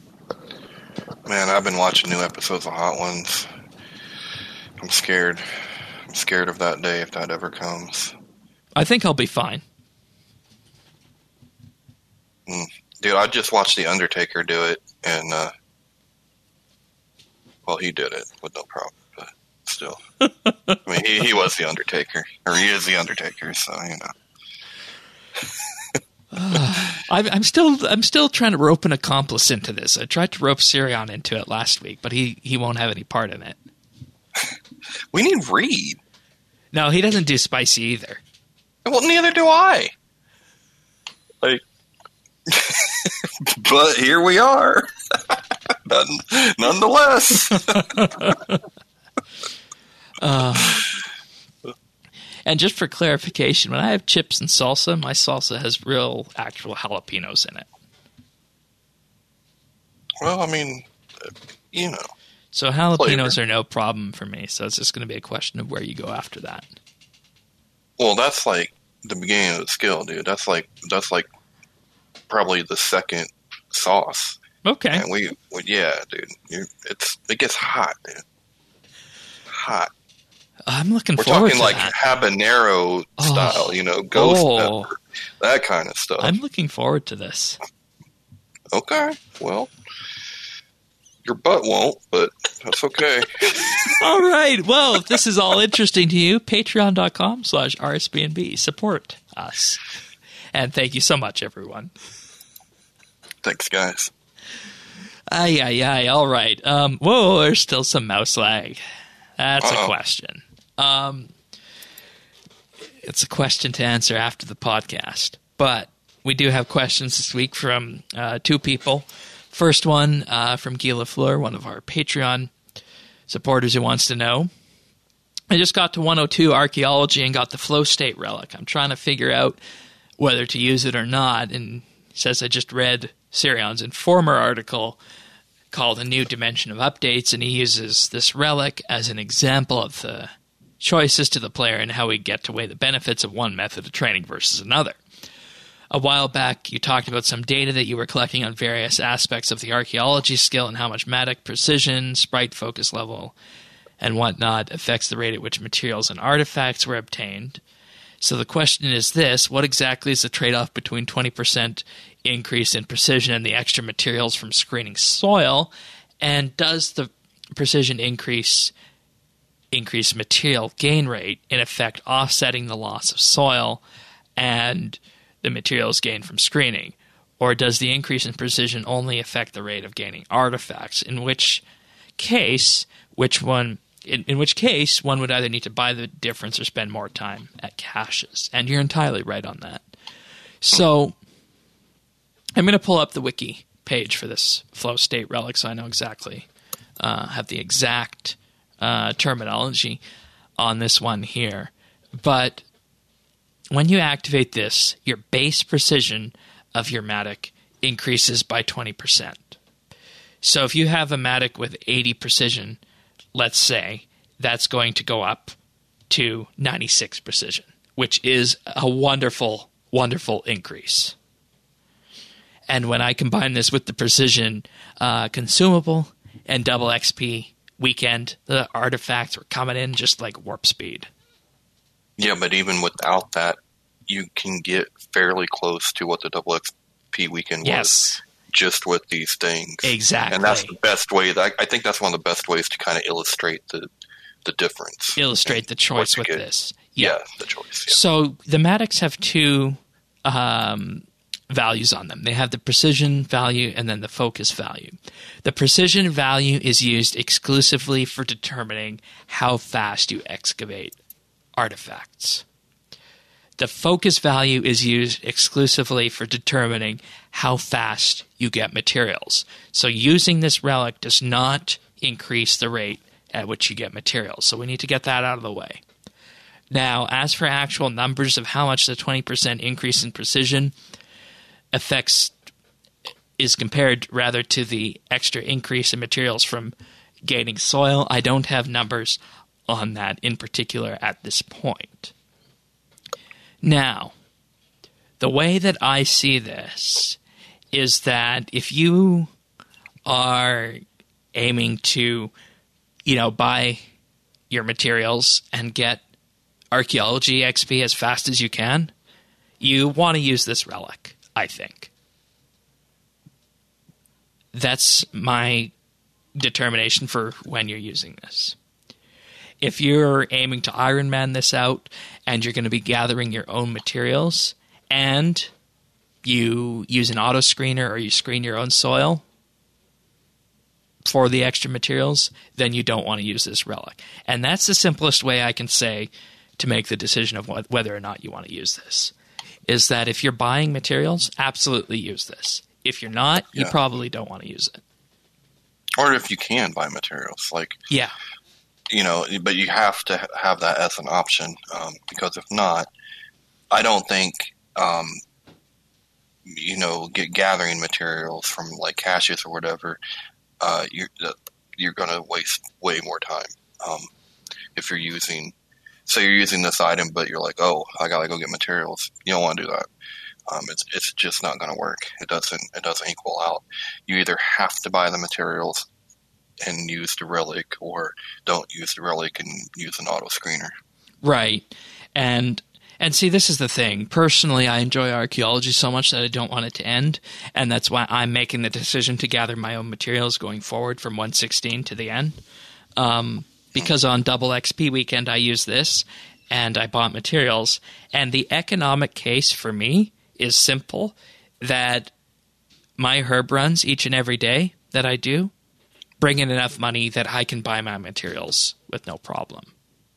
Man, I've been watching new episodes of Hot Ones. I'm scared. I'm scared of that day if that ever comes. I think I'll be fine. Mm. Dude, I just watched The Undertaker do it, and, uh, well, he did it with no problem, but still. I mean, he, he was The Undertaker, or he is The Undertaker, so, you know. uh, I'm, I'm still I'm still trying to rope an accomplice into this. I tried to rope Sirion into it last week, but he, he won't have any part in it. We need Reed. No, he doesn't do spicy either. Well, neither do I. Like, but here we are. None, nonetheless. uh, and just for clarification, when I have chips and salsa, my salsa has real, actual jalapenos in it. Well, I mean, you know. So jalapenos flavor. Are no problem for me, so it's just going to be a question of where you go after that. Well, that's like the beginning of the skill, dude. That's like that's like probably the second sauce. Okay. And we, we yeah, dude. You, it's it gets hot, dude. Hot. I'm looking We're forward to that. We're talking like habanero oh. style, you know, ghost oh. pepper, that kind of stuff. I'm looking forward to this. Okay. Well, your butt won't, but that's okay. All right. Well, if this is all interesting to you, patreon.com slash RSBNB. Support us. And thank you so much, everyone. Thanks, guys. Ay, ay, ay. All right. Um, whoa, there's still some mouse lag. That's Uh-oh. a question. Um, it's a question to answer after the podcast. But we do have questions this week from uh, two people. First one uh, from Guy Lafleur, one of our Patreon supporters who wants to know. I just got to one oh two Archaeology and got the Flow State Relic. I'm trying to figure out whether to use it or not. And he says I just read Sirion's Informer article called A New Dimension of Updates, and he uses this relic as an example of the choices to the player and how we get to weigh the benefits of one method of training versus another. A while back, you talked about some data that you were collecting on various aspects of the archaeology skill and how much matic precision, sprite focus level, and whatnot affects the rate at which materials and artifacts were obtained. So the question is this: what exactly is the trade-off between twenty percent increase in precision and the extra materials from screening soil? And does the precision increase increase material gain rate, in effect offsetting the loss of soil and the materials gained from screening? Or does the increase in precision only affect the rate of gaining artifacts? In which case, which one? In, in which case, one would either need to buy the difference or spend more time at caches. And you're entirely right on that. So I'm going to pull up the wiki page for this flow state relic so I know exactly, uh, have the exact uh, terminology on this one here. But when you activate this, your base precision of your Matic increases by twenty percent. So if you have a Matic with eighty precision, let's say, that's going to go up to ninety-six precision, which is a wonderful, wonderful increase. And when I combine this with the precision uh, consumable and double X P weekend, the artifacts are coming in just like warp speed. Yeah, but even without that, you can get fairly close to what the double X P weekend yes. was. Just with these things. Exactly. And that's the best way. That, I think that's one of the best ways to kind of illustrate the the difference. Illustrate the choice with get. this. Yeah, yeah the choice. Yeah. So the Matics have two um, values on them. They have the precision value and then the focus value. The precision value is used exclusively for determining how fast you excavate artifacts. The focus value is used exclusively for determining how fast you get materials. So using this relic does not increase the rate at which you get materials. So we need to get that out of the way. Now, as for actual numbers of how much the twenty percent increase in precision affects is compared rather to the extra increase in materials from gaining soil, I don't have numbers on that in particular at this point. Now, the way that I see this is that if you are aiming to, you know, buy your materials and get archaeology X P as fast as you can, you want to use this relic, I think. That's my determination for when you're using this. If you're aiming to Iron Man this out and you're going to be gathering your own materials and you use an auto screener or you screen your own soil for the extra materials, then you don't want to use this relic. And that's the simplest way I can say to make the decision of wh- whether or not you want to use this, is that if you're buying materials, absolutely use this. If you're not, yeah. you probably don't want to use it. Or if you can buy materials, like... Yeah. You know, but you have to have that as an option, um, because if not, I don't think, um, you know, get gathering materials from like caches or whatever, uh, you're you're going to waste way more time. Um, if you're using, say you're using this item, but you're like, oh, I gotta go get materials. You don't want to do that. Um, it's it's just not going to work. It doesn't it doesn't equal out. You either have to buy the materials and use the relic, or don't use the relic and use an auto screener. Right. And and see, this is the thing. Personally, I enjoy archaeology so much that I don't want it to end, and that's why I'm making the decision to gather my own materials going forward from one sixteen to the end. Um, because on double X P weekend, I used this, and I bought materials, and the economic case for me is simple, that my herb runs each and every day that I do bring in enough money that I can buy my materials with no problem.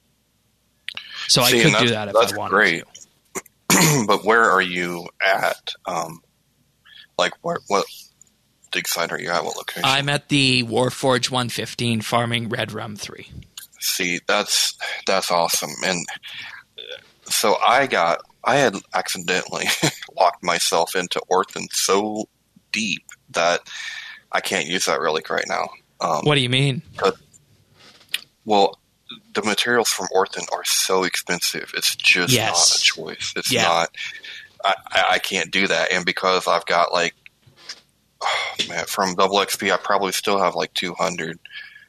So See, I could do that if I wanted great. to. But where are you at? Um, like, where, what dig site are you at? What location? I'm at the Warforge one fifteen farming Red Rum three. See, that's that's awesome. And so I got, I had accidentally locked myself into Orthan so deep that I can't use that relic right now. Um, what do you mean? Well, the materials from Orthan are so expensive. It's just yes. not a choice. It's yeah. not. I, I can't do that. And because I've got like, oh man, from double X P, I probably still have like two hundred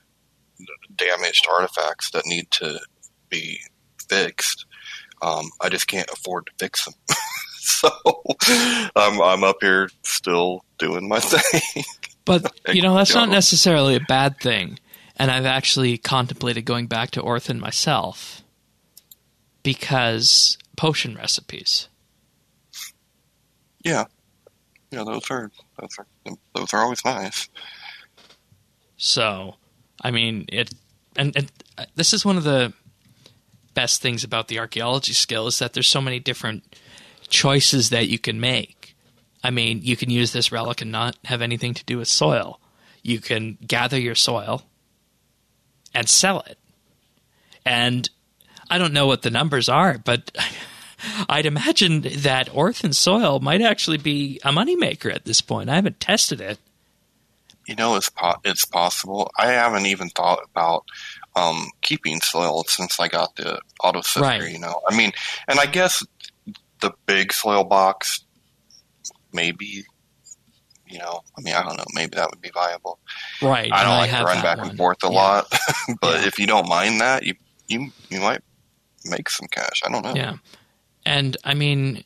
damaged artifacts that need to be fixed. Um, I just can't afford to fix them. So I'm, I'm up here still doing my thing. But, you know, that's not necessarily a bad thing. And I've actually contemplated going back to Orthan myself because potion recipes. Yeah. Yeah, those are those are those are always nice. So, I mean, it and, and this is one of the best things about the archaeology skill is that there's so many different choices that you can make. I mean, you can use this relic and not have anything to do with soil. You can gather your soil and sell it. And I don't know what the numbers are, but I'd imagine that Orthan soil might actually be a moneymaker at this point. I haven't tested it. You know, it's po- it's possible. I haven't even thought about um, keeping soil since I got the auto sifter, Right. you know. I mean, and I guess the big soil box, maybe, you know, I mean, I don't know, maybe that would be viable. Right. I don't and like have to run that back one. and forth a Yeah. lot, but Yeah. if you don't mind that, you, you, you might make some cash. I don't know. Yeah. And, I mean,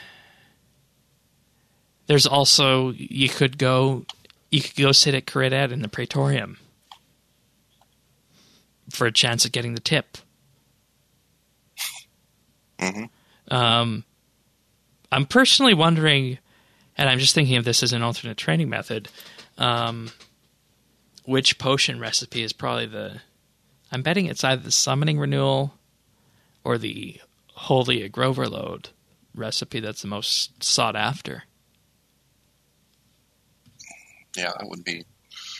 there's also, you could go, you could go sit at Caridad in the Praetorium for a chance at getting the tip. Mm-hmm. Um, I'm personally wondering, and I'm just thinking of this as an alternate training method, um, which potion recipe is probably the... I'm betting it's either the Summoning Renewal or the Holy Agroverload recipe that's the most sought after. Yeah, that would be.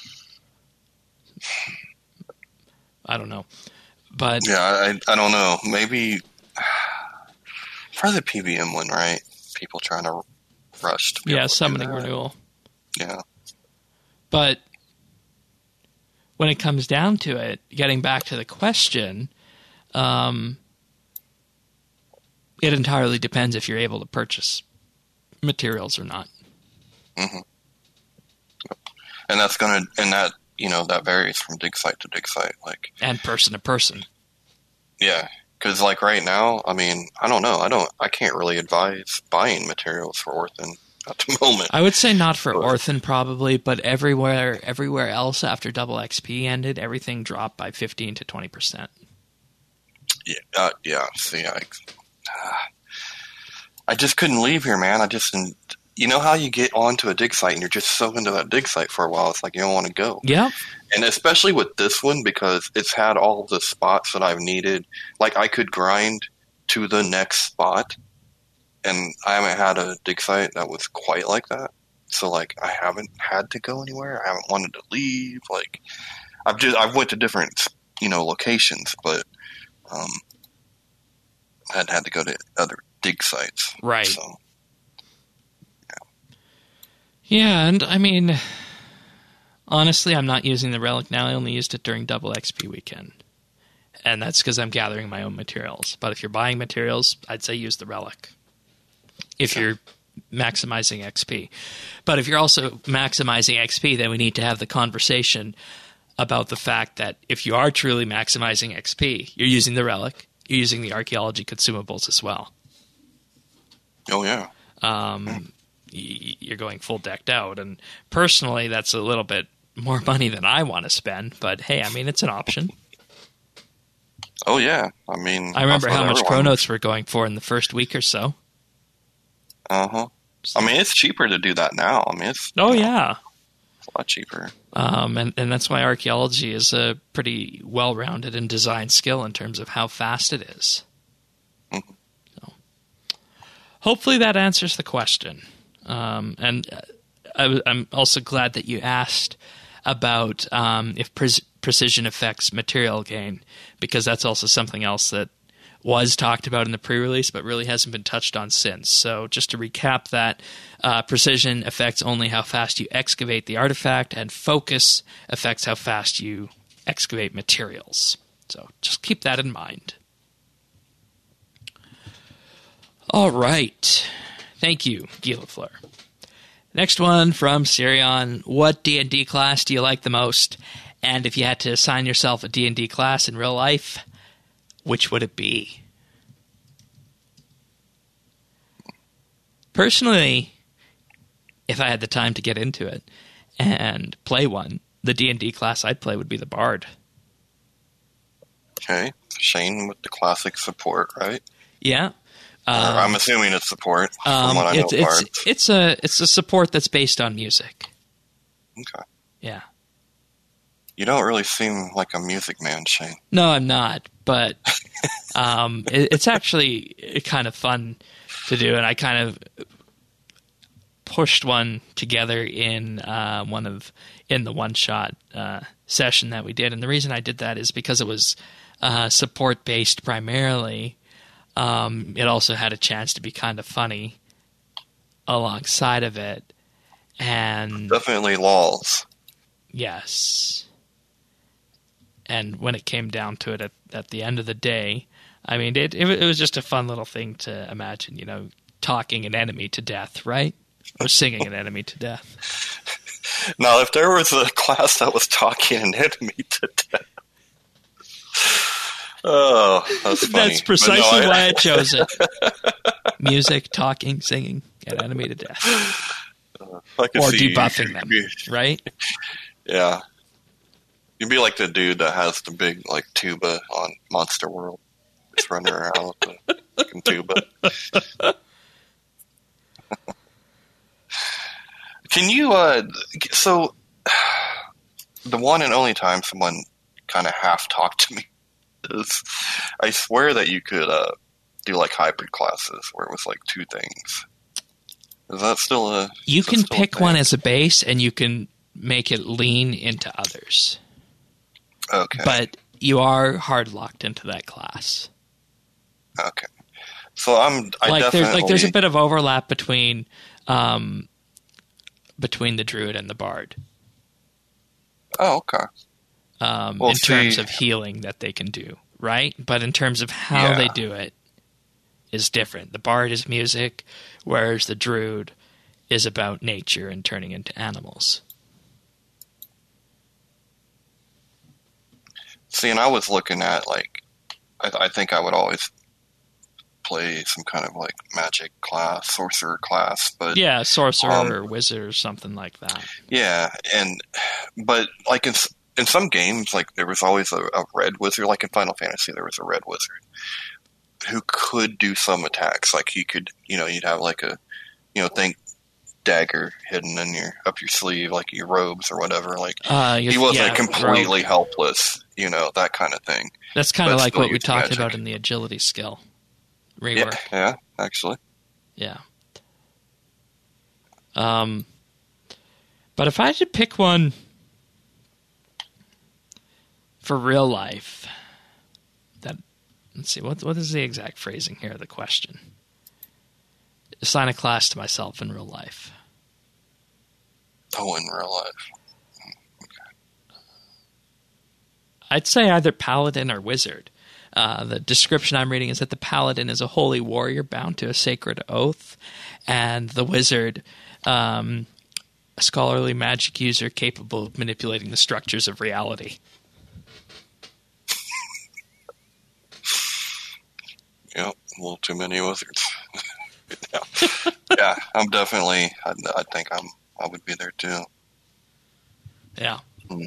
I don't know. But Yeah, I, I don't know. Maybe for the P B M one, right? People trying to rush to be yeah, able to do Summoning that. Renewal. Yeah. But when it comes down to it, getting back to the question, um, it entirely depends if you're able to purchase materials or not. Mm-hmm. And that's gonna, and that, you know, that varies from dig site to dig site. Like, And person to person. yeah, because like right now, I mean, I don't know, I don't, I can't really advise buying materials for Orthan at the moment. I would say not for But- Orthan probably, but everywhere everywhere else after double X P ended, everything dropped by fifteen to twenty percent. Yeah, uh, yeah. See, I, uh, I just couldn't leave here, man. I just, you know how you get onto a dig site and you're just so into that dig site for a while, it's like you don't want to go. Yep. And especially with this one, because it's had all the spots that I've needed. Like, I could grind to the next spot, and I haven't had a dig site that was quite like that. So, like, I haven't had to go anywhere. I haven't wanted to leave. Like, I've just, I've went to different, you know, locations, but um, I hadn't had to go to other dig sites. Right. So, Yeah, and I mean, honestly, I'm not using the relic now. I only used it during double X P weekend. And that's because I'm gathering my own materials. But if you're buying materials, I'd say use the relic. If you're maximizing X P. But if you're also maximizing X P, then we need to have the conversation about the fact that if you are truly maximizing X P, you're using the relic, you're using the archaeology consumables as well. oh, yeah. Um, y- you're going full decked out. And personally, that's a little bit more money than I want to spend. But hey, I mean, it's an option. Oh, yeah. I mean, I remember that's how what much everyone- Chronos were going for in the first week or so. Uh-huh. I mean, it's cheaper to do that now. I mean, it's, Oh, you know, yeah. it's a lot cheaper. Um, and, and that's why archaeology is a pretty well-rounded and designed skill in terms of how fast it is. Mhm. So, hopefully that answers the question. Um, and I, I'm also glad that you asked about um, if pre- precision affects material gain, because that's also something else that was talked about in the pre-release, but really hasn't been touched on since. So just to recap that, uh, precision affects only how fast you excavate the artifact, and focus affects how fast you excavate materials. So just keep that in mind. All right. Thank you, Gilafleur. Next one from Sirion. What D and D class do you like the most? And if you had to assign yourself a D and D class in real life, which would it be? Personally, if I had the time to get into it and play one, the D and D class I'd play would be the Bard. Okay, Shane with the classic support, right? Yeah. Or Um, I'm assuming it's support from um, what I know. it's it's Parts. it's a it's a support that's based on music. Okay. Yeah. You don't really seem like a music man, Shane. No, I'm not, but um, it, it's actually kind of fun to do, and I kind of pushed one together in uh, one of in the one shot uh, session that we did, and the reason I did that is because it was uh, support based primarily. Um, it also had a chance to be kind of funny alongside of it, and Definitely laws. yes. And when it came down to it at, at the end of the day, I mean, it, it it was just a fun little thing to imagine, you know, talking an enemy to death, right? Or singing an enemy to death. Now, if there was a class that was talking an enemy to death, oh, that's funny. That's precisely no, I, why I chose it. Music, talking, singing an enemy to death. I could Or see debuffing you, them, you, right? Yeah. You'd be like the dude that has the big like tuba on Monster World. Just running around with the fucking tuba. Can you, uh, so, the one and only time someone kind of half talked to me is, I swear that you could, uh, do like hybrid classes where it was like two things. Is that still a... You can still pick a one as a base and you can make it lean into others. Okay. But you are hard locked into that class. Okay. So I'm, I like definitely... there's like there's a bit of overlap between um, between the druid and the bard. Oh, okay. Um, Well, in terms see- of healing that they can do, right? But in terms of how Yeah. they do it is different. The bard is music, whereas the druid is about nature and turning into animals. See, and I was looking at, like, I, I think I would always play some kind of, like, magic class, sorcerer class, but... Yeah, sorcerer Um, or wizard or something like that. Yeah, and... But, like, in, s- in some games, like, there was always a, a red wizard, like in Final Fantasy, there was a red wizard who could do some attacks. Like, he could, you know, you'd have, like, a, you know, think dagger hidden in your, up your sleeve, like your robes or whatever, like... Uh, He wasn't yeah, completely rogue. helpless, you know, that kind of thing. That's kind of but like still what we use talked magic. about in the agility skill Yeah, rework. yeah, actually. Yeah. Um, but if I had to pick one for real life, that let's see, what what is the exact phrasing here of the question? Assign a class to myself in real life. Oh, in real life. I'd say either paladin or wizard. Uh, the description I'm reading is that the paladin is a holy warrior bound to a sacred oath, and the wizard, um, a scholarly magic user capable of manipulating the structures of reality. Yep, a little too many wizards. yeah. yeah, I'm definitely. I, I think I'm. I would be there too. Yeah. Hmm.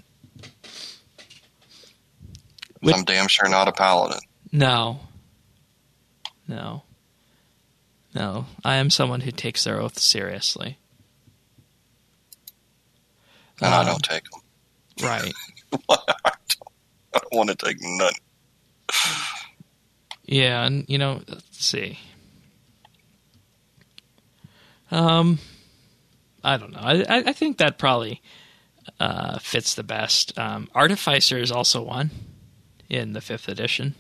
Which- I'm damn sure not a paladin. No. No. No. I am someone who takes their oath seriously. And I Um, don't take them. Right. I, don't, I don't want to take none. Yeah, and you know, let's see. Um, I don't know. I I, I think that probably uh, fits the best. Um, Artificer is also one in the fifth edition.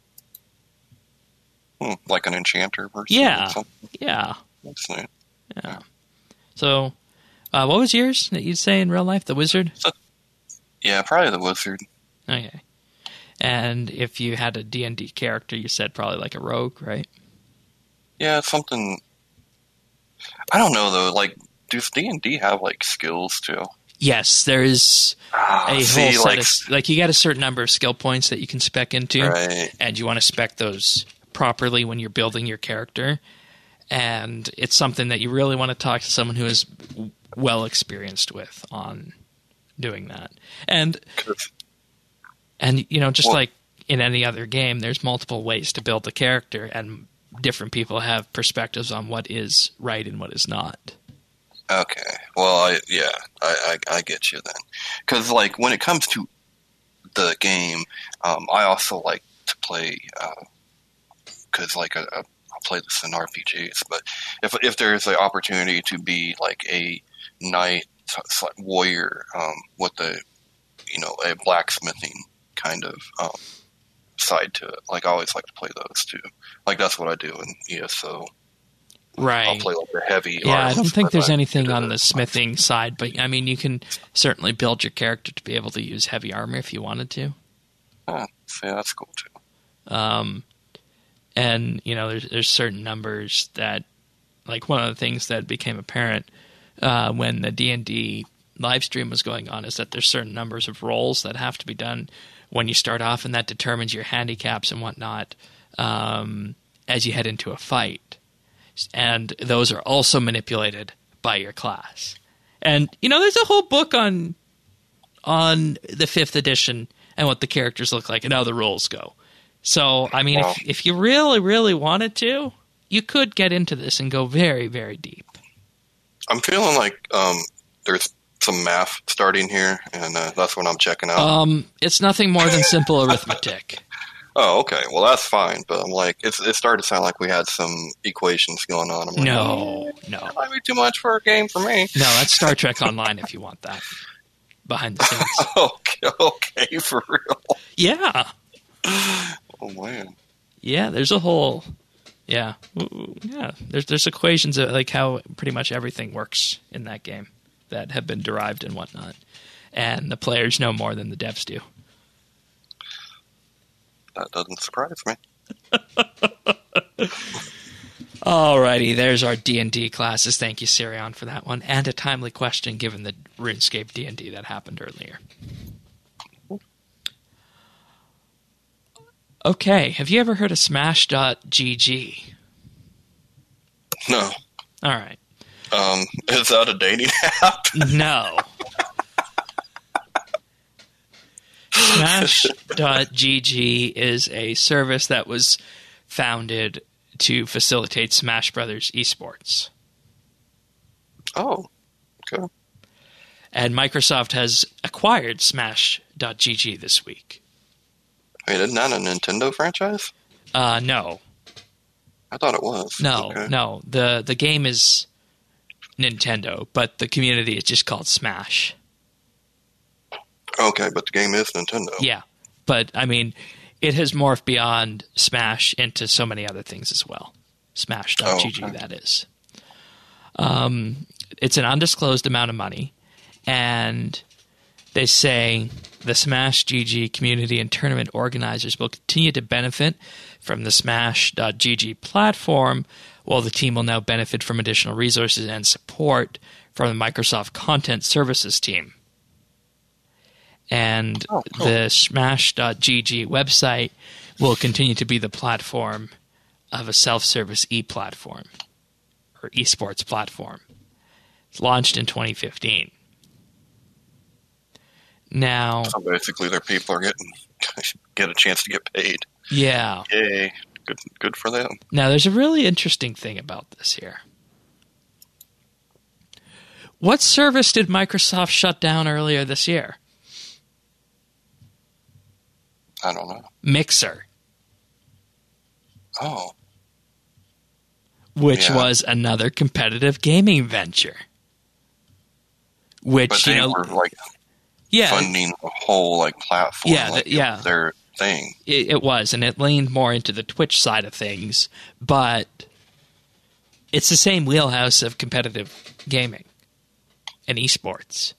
Hmm, like an enchanter person. Yeah. Or something. Yeah, That's neat. yeah. So, uh, what was yours that you'd say in real life? The wizard. Yeah, probably the wizard. Okay. And if you had a D and D character, you said probably like a rogue, right? Yeah, something. I don't know though. Like, does D and D have like skills too? Yes, there's Ah, a see, whole set like, of like you get a certain number of skill points that you can spec into, right. and you want to spec those properly when you're building your character. And it's something that you really want to talk to someone who is well experienced with on doing that. And 'Cause- and you know, just Well- like in any other game, there's multiple ways to build a character, and different people have perspectives on what is right and what is not. Okay. Well, I, yeah, I, I, I get you then. Because, like, when it comes to the game, um, I also like to play, because, uh, like, I, I play this in R P Gs, but if if there's an opportunity to be, like, a knight warrior um, with a, you know, a blacksmithing kind of um, side to it, like, I always like to play those, too. Like, that's what I do in E S O. Right. I'll play like the heavy. Yeah, I don't think there's I anything on the smithing side, but I mean, you can certainly build your character to be able to use heavy armor if you wanted to. Oh, yeah, that's cool too. Um, and you know, there's there's certain numbers that, like one of the things that became apparent uh, when the D and D live stream was going on is that there's certain numbers of rolls that have to be done when you start off, and that determines your handicaps and whatnot um, as you head into a fight. And those are also manipulated by your class. And, you know, there's a whole book on on the fifth edition and what the characters look like and how the rules go. So, I mean, Wow. if, if you really, really wanted to, you could get into this and go very, very deep. I'm feeling like um, there's some math starting here, and uh, that's what I'm checking out. Um, it's nothing more than simple arithmetic. Oh, okay. Well, that's fine. But I'm like, it's, it started to sound like we had some equations going on. I'm like, No, no. that might be too much for a game for me. No, that's Star Trek Online if you want that. Behind the scenes. okay, okay, for real. Yeah. Oh, man. Yeah, there's a whole... Yeah. Yeah. There's there's equations of like how pretty much everything works in that game that have been derived and whatnot. And the players know more than the devs do. That doesn't surprise me. Alrighty, there's our D and D classes. Thank you, Sirion, for that one. And a timely question given the RuneScape D and D that happened earlier. Okay, have you ever heard of Smash dot G G? No. Alright. Um, is that a dating app? No. Smash dot G G is a service that was founded to facilitate Smash Brothers esports. Oh, okay. And Microsoft has acquired Smash dot G G this week. Wait, isn't that a Nintendo franchise? Uh, no. I thought it was. No, Okay. no. The, the game is Nintendo, but the community is just called Smash. Okay, but the game is Nintendo. Yeah, but I mean, it has morphed beyond Smash into so many other things as well. Smash dot G G, Oh, okay. that is. Um, it's an undisclosed amount of money, and they say the Smash G G community and tournament organizers will continue to benefit from the Smash dot G G platform, while the team will now benefit from additional resources and support from the Microsoft Content Services team. And Oh, cool. the Smash dot G G website will continue to be the platform of a self-service e-platform, or esports platform. It's launched in twenty fifteen. Now, So basically, their people are getting get a chance to get paid. yeah. Yay! Good, good for them. Now, there's a really interesting thing about this here. What service did Microsoft shut down earlier this year? I don't know. Mixer, Oh, which Yeah. was another competitive gaming venture. Which, but you they know, were like yeah, funding the whole like platform. Yeah, like, the- yeah. it was their thing. it, it was, and it leaned more into the Twitch side of things, but it's the same wheelhouse of competitive gaming and esports.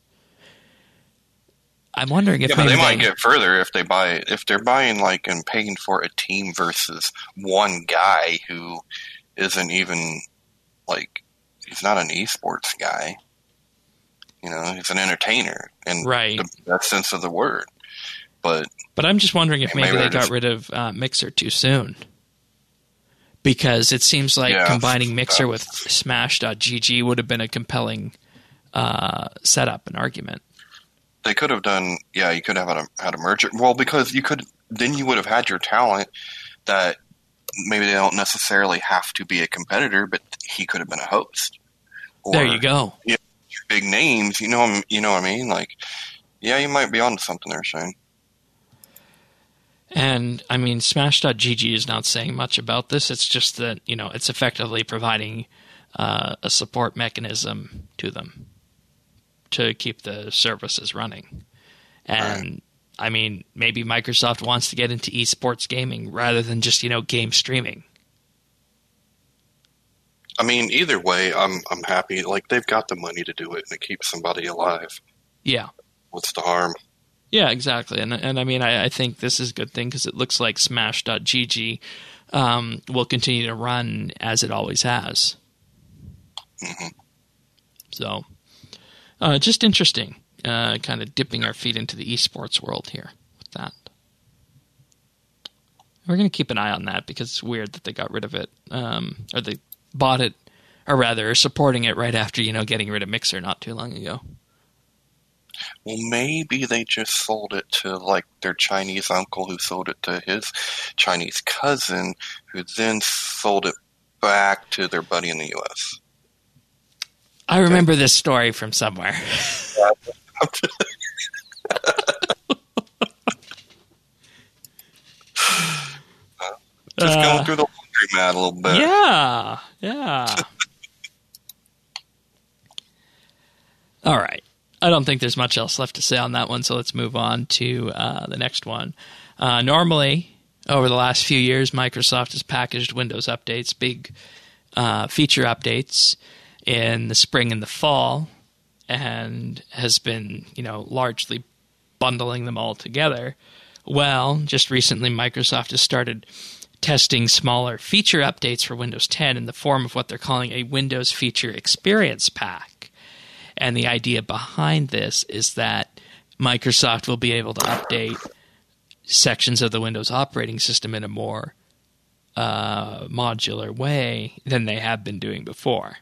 I'm wondering if Yeah, but maybe they might they- get further if they buy if they're buying like and paying for a team versus one guy who isn't even like he's not an esports guy. You know, he's an entertainer in Right. the best sense of the word. But But I'm just wondering if Yeah, maybe maybe they they're got just- rid of uh, Mixer too soon. Because it seems like Yeah. combining Mixer with Smash dot G G would have been a compelling uh, setup and argument. they could have done, yeah, you could have had a, had a merger. Well, because you could then you would have had your talent that maybe they don't necessarily have to be a competitor, but he could have been a host. Or, there you go. You know, big names, you know, you know what I mean? Like, yeah, you might be onto something there, Shane. And, I mean, Smash dot G G is not saying much about this. It's just that, you know, it's effectively providing uh, a support mechanism to them to keep the services running. And, right. I mean, maybe Microsoft wants to get into esports gaming rather than just, you know, game streaming. I mean, either way, I'm I'm happy. Like, they've got the money to do it, and it keeps somebody alive. Yeah. What's the harm? Yeah, exactly. And, and I mean, I, I think this is a good thing because it looks like Smash dot G G um, will continue to run as it always has. Mm-hmm. So, uh, just interesting, uh, kind of dipping our feet into the esports world here with that. We're going to keep an eye on that because it's weird that they got rid of it, um, or they bought it, or rather supporting it right after, you know, getting rid of Mixer not too long ago. Well, maybe they just sold it to, like, their Chinese uncle who sold it to his Chinese cousin, who then sold it back to their buddy in the U S. I remember this story from somewhere. Just uh, going through the laundry mat a little bit. Yeah, yeah. All right. I don't think there's much else left to say on that one, so let's move on to uh, the next one. Uh, normally, over the last few years, Microsoft has packaged Windows updates, big uh, feature updates, in the spring and the fall, and has been, you know, largely bundling them all together. Well, just recently, Microsoft has started testing smaller feature updates for Windows ten in the form of what they're calling a Windows Feature Experience Pack. And the idea behind this is that Microsoft will be able to update sections of the Windows operating system in a more uh, modular way than they have been doing before.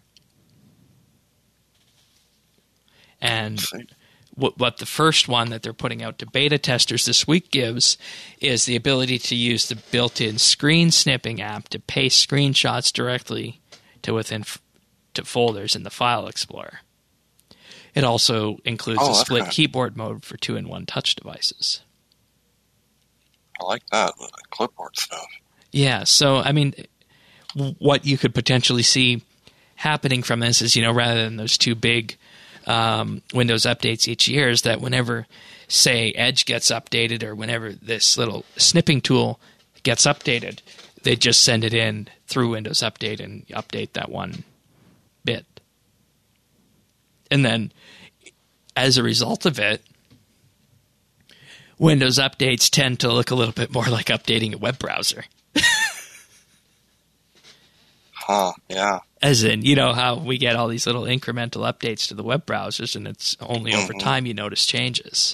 And what, what the first one that they're putting out to beta testers this week gives is the ability to use the built-in screen snipping app to paste screenshots directly to within f- to folders in the File Explorer. It also includes oh, a split okay. keyboard mode for two-in-one touch devices. I like that, the clipboard stuff. Yeah, so, I mean, what you could potentially see happening from this is, you know, rather than those two big um, Windows updates each year, is that whenever, say, Edge gets updated or whenever this little snipping tool gets updated, they just send it in through Windows Update and update that one bit. And then, as a result of it, Windows updates tend to look a little bit more like updating a web browser. Huh, yeah. As in, you know how we get all these little incremental updates to the web browsers, and it's only over mm-hmm. time you notice changes.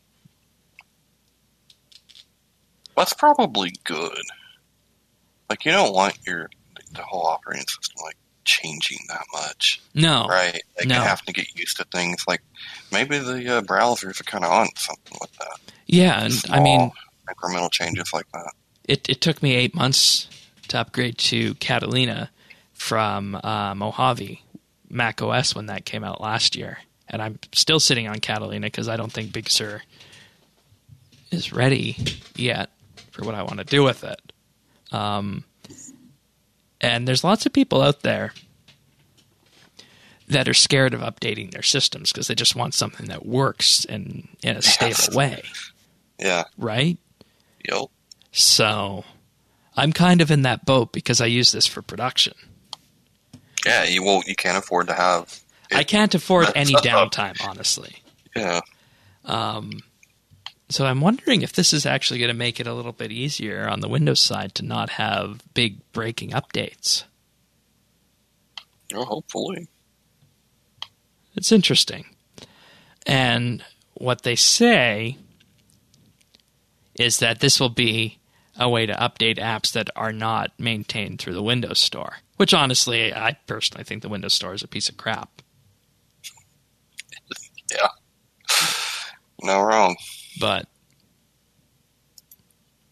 That's probably good. Like, you don't want your the whole operating system, like, changing that much. No. Right? Like, no. you have to get used to things. Like, maybe the uh, browsers are kind of on something with that. Yeah, and Small, I mean... incremental changes like that. It, it took me eight months to upgrade to Catalina from uh, Mojave, Mac O S, when that came out last year. And I'm still sitting on Catalina because I don't think Big Sur is ready yet for what I want to do with it. Um, and there's lots of people out there that are scared of updating their systems because they just want something that works in, in a stable yes. way. Yeah. Right? Yep. So I'm kind of in that boat because I use this for production. Yeah, you won't. You can't afford to have. I can't afford any downtime, honestly. Yeah. Um. So I'm wondering if this is actually going to make it a little bit easier on the Windows side to not have big breaking updates. Oh, hopefully. It's interesting. And what they say is that this will be a way to update apps that are not maintained through the Windows Store. Which, honestly, I personally think the Windows Store is a piece of crap. Yeah. No wrong. But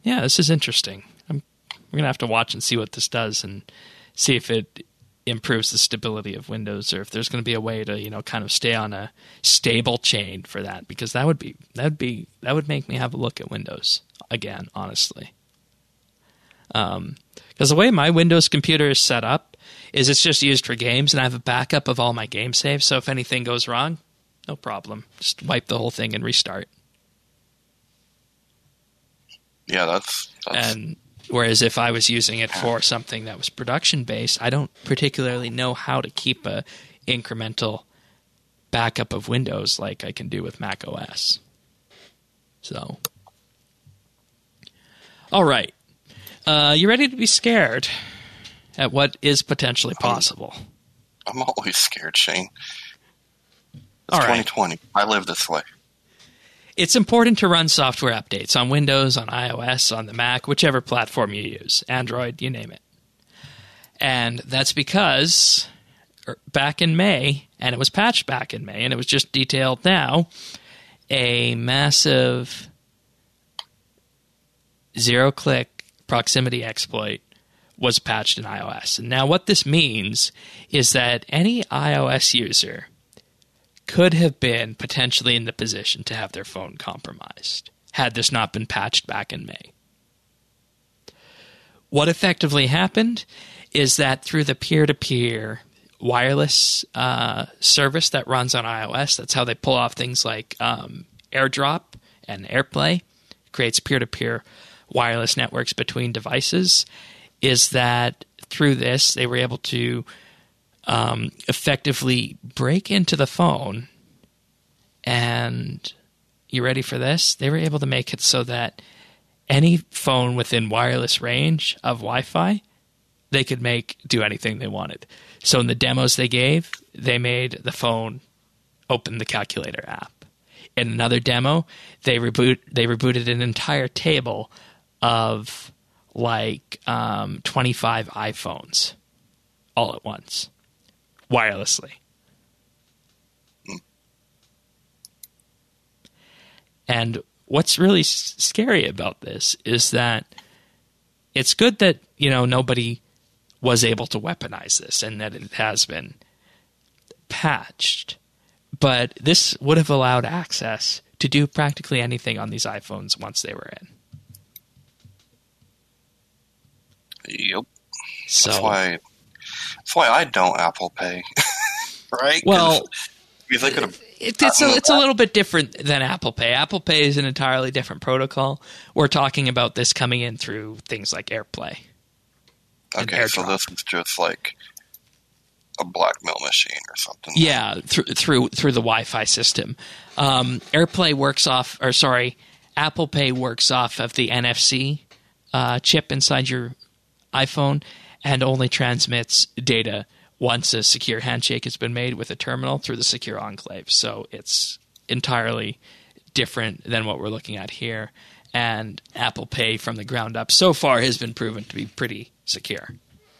Yeah, this is interesting. I'm, we're going to have to watch and see what this does and see if it improves the stability of Windows or if there's going to be a way to, you know, kind of stay on a stable chain for that, because that would be, that would be, that would make me have a look at Windows again, honestly. Um, because the way my Windows computer is set up is it's just used for games, and I have a backup of all my game saves. So if anything goes wrong, no problem. Just wipe the whole thing and restart. Yeah, that's, that's... And whereas if I was using it for something that was production-based, I don't particularly know how to keep a incremental backup of Windows like I can do with Mac O S. So, all right. Uh, you ready to be scared at what is potentially possible? I'm always scared, Shane. It's all right. twenty twenty. I live this way. It's important to run software updates on Windows, on iOS, on the Mac, whichever platform you use, Android, you name it. And that's because back in May, and it was patched back in May, and it was just detailed now, a massive zero-click proximity exploit was patched in iOS. And now what this means is that any iOS user could have been potentially in the position to have their phone compromised had this not been patched back in May. What effectively happened is that through the peer-to-peer wireless uh, service that runs on iOS, that's how they pull off things like um, AirDrop and AirPlay, creates peer-to-peer wireless networks between devices, is that through this they were able to um, effectively break into the phone, and you ready for this? They were able to make it so that any phone within wireless range of Wi-Fi, they could make do anything they wanted. So in the demos they gave, they made the phone open the calculator app. In another demo, they reboot they rebooted an entire table of like um, twenty-five iPhones all at once, wirelessly. Mm. And what's really s- scary about this is that it's good that, you know, nobody was able to weaponize this and that it has been patched. But this would have allowed access to do practically anything on these iPhones once they were in. Yep. So, that's why. That's why I don't Apple Pay. Right? Well, because they could have. It, it's a, it's a little bit different than Apple Pay. Apple Pay is an entirely different protocol. We're talking about this coming in through things like AirPlay. Okay, so this is just like a blackmail machine or something. Yeah, through through through the Wi-Fi system. Um, AirPlay works off, or sorry, Apple Pay works off of the N F C uh, chip inside your iPhone and only transmits data once a secure handshake has been made with a terminal through the secure enclave. So it's entirely different than what we're looking at here. And Apple Pay from the ground up so far has been proven to be pretty secure.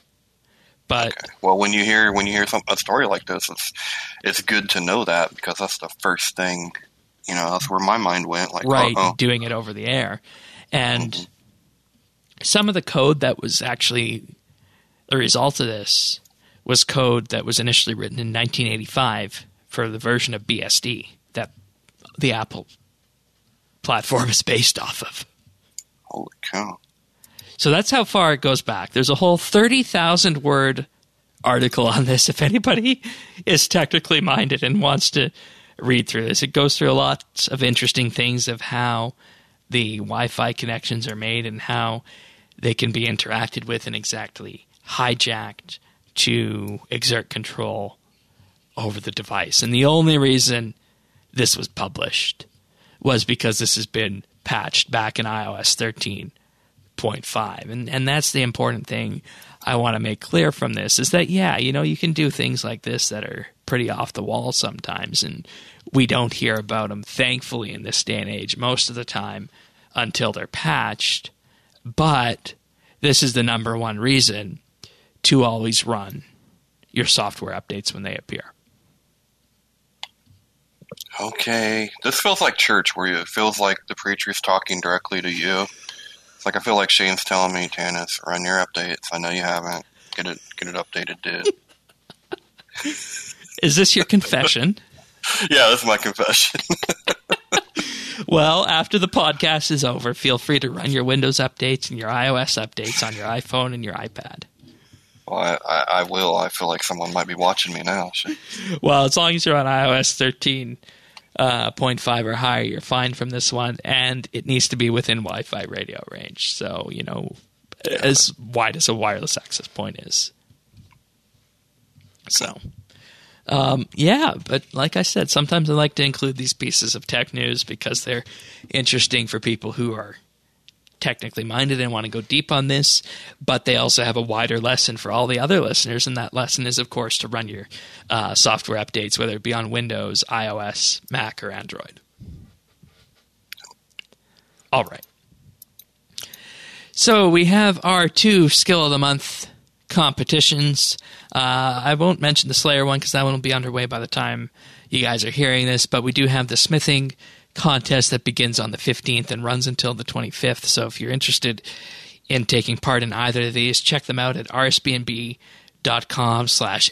But okay. Well, when you hear when you hear some, a story like this, it's it's good to know that, because that's the first thing, you know, that's where my mind went. Like, right, uh-oh. doing it over the air. And mm-hmm. some of the code that was actually the result of this was code that was initially written in nineteen eighty-five for the version of B S D that the Apple platform is based off of. Holy cow. So that's how far it goes back. There's a whole thirty thousand word article on this if anybody is technically minded and wants to read through this. It goes through a lot of interesting things of how the Wi-Fi connections are made and how they can be interacted with and exactly hijacked to exert control over the device. And the only reason this was published was because this has been patched back in iOS thirteen point five. And and that's the important thing I want to make clear from this, is that, yeah, you know, you can do things like this that are pretty off the wall sometimes, and we don't hear about them, thankfully, in this day and age most of the time until they're patched. But this is the number one reason to always run your software updates when they appear. Okay. This feels like church, where you, it feels like the preacher's talking directly to you. It's like I feel like Shane's telling me, Tannis, run your updates. I know you haven't. Get it, get it updated, dude. Is this your confession? Yeah, this is my confession. Well, after the podcast is over, feel free to run your Windows updates and your iOS updates on your iPhone and your iPad. Well, I, I, I will. I feel like someone might be watching me now. Well, as long as you're on iOS thirteen point five or higher, you're fine from this one, and it needs to be within Wi-Fi radio range. So, you know, yeah. as wide as a wireless access point is. So, um, yeah, but like I said, sometimes I like to include these pieces of tech news because they're interesting for people who are technically minded and want to go deep on this, but they also have a wider lesson for all the other listeners, and that lesson is, of course, to run your uh, software updates, whether it be on Windows, iOS, Mac, or Android. All right. So we have our two Skill of the Month competitions. Uh, I won't mention the Slayer one because that one will be underway by the time you guys are hearing this, but we do have the smithing contest that begins on the fifteenth and runs until the twenty-fifth. So if you're interested in taking part in either of these, check them out at rsbnb.com slash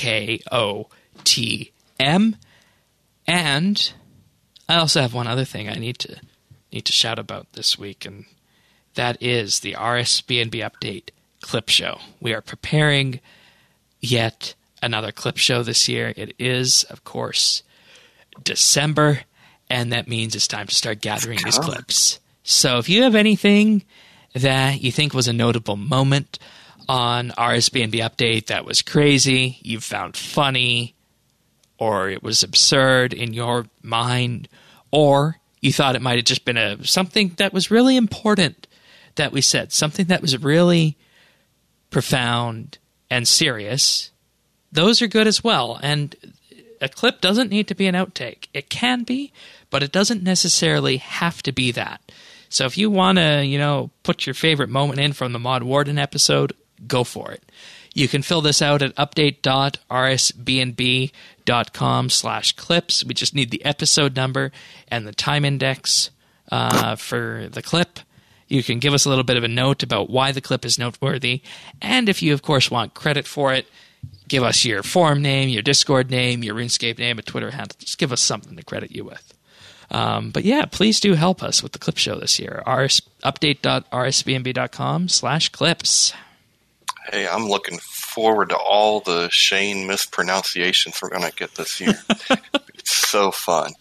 S-K-O-T-M. And I also have one other thing I need to need to shout about this week, and that is the R S B N B Update Clip Show. We are preparing yet another clip show this year. It is, of course, December, and that means it's time to start gathering these clips. So if you have anything that you think was a notable moment on R S B N B Update that was crazy, you found funny, or it was absurd in your mind, or you thought it might have just been a something that was really important that we said, something that was really profound and serious, those are good as well. And a clip doesn't need to be an outtake. It can be, but it doesn't necessarily have to be that. So if you want to, you know, put your favorite moment in from the Maude Warden episode, go for it. You can fill this out at update.rsbnb.com slash clips. We just need the episode number and the time index uh, for the clip. You can give us a little bit of a note about why the clip is noteworthy. And if you, of course, want credit for it, give us your forum name, your Discord name, your RuneScape name, a Twitter handle. Just give us something to credit you with. Um, but yeah, please do help us with the clip show this year. update.rsbnb.com slash clips. Hey, I'm looking forward to all the Shane mispronunciations we're going to get this year. It's so fun.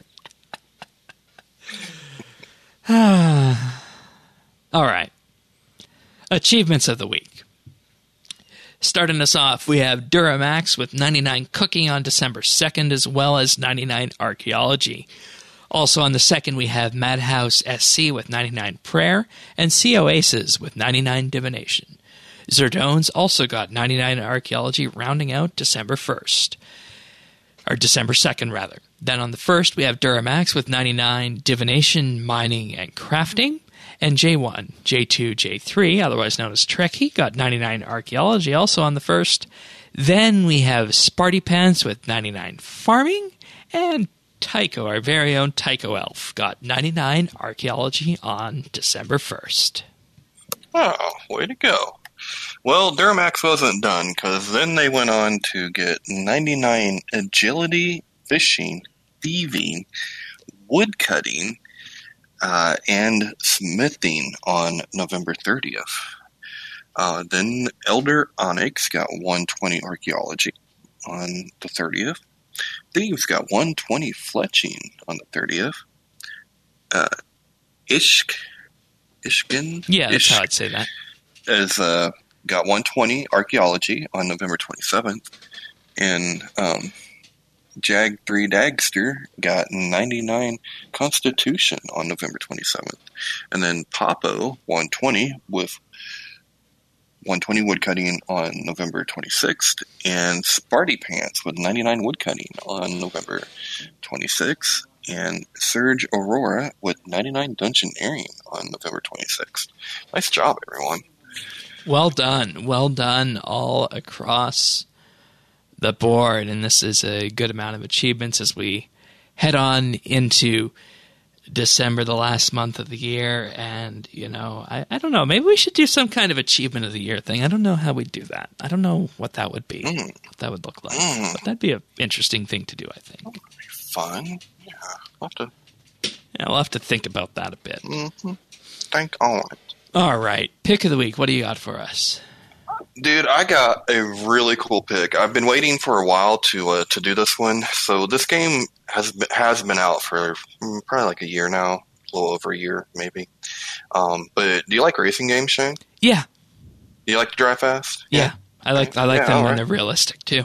All right. Achievements of the week. Starting us off, we have Duramax with ninety-nine Cooking on December second, as well as ninety-nine Archaeology. Also on the second, we have Madhouse S C with ninety-nine Prayer, and C O Aces with ninety-nine Divination. Zerdones also got ninety-nine Archaeology, rounding out December first. Or December second, rather. Then on the first, we have Duramax with ninety-nine Divination, Mining, and Crafting. And J one, J two, J three, otherwise known as Trekkie, got ninety-nine Archaeology, also on the first. Then we have Sparty Pants with ninety-nine Farming, and Tycho, our very own Tycho Elf, got ninety-nine Archaeology on December first. Oh, way to go. Well, Duramax wasn't done, because then they went on to get ninety-nine Agility, Fishing, Thieving, Woodcutting, Uh, and Smithing on November thirtieth. Uh, then Elder Onyx got one twenty Archaeology on the thirtieth. Thieves got one twenty Fletching on the thirtieth. Uh, Ishk, Ishkin? Yeah, that's Ishk how I'd say that. Is, uh, got one twenty Archaeology on November twenty-seventh. And, um... Jag three Dagster got ninety-nine Constitution on November twenty-seventh. And then Popo one twenty with one twenty Woodcutting on November twenty-sixth. And Sparty Pants with ninety-nine Woodcutting on November twenty-sixth. And Surge Aurora with ninety-nine Dungeoneering on November twenty-sixth. Nice job, everyone. Well done. Well done all across the board, and this is a good amount of achievements as we head on into December, the last month of the year, and, you know, I, I don't know. Maybe we should do some kind of achievement of the year thing. I don't know how we'd do that. I don't know what that would be, mm. what that would look like. Mm. But that'd be an interesting thing to do, I think. That would be fun. Yeah, we'll have to... Yeah, we'll have to think about that a bit. Mm-hmm. Think on it. All right. Pick of the week. What do you got for us? Dude, I got a really cool pick. I've been waiting for a while to uh, to do this one. So this game has been, has been out for probably like a year now, a little over a year maybe. Um, but do you like racing games, Shane? Yeah. Do you like to drive fast? Yeah, yeah. I like I like yeah, them when right. they're realistic too.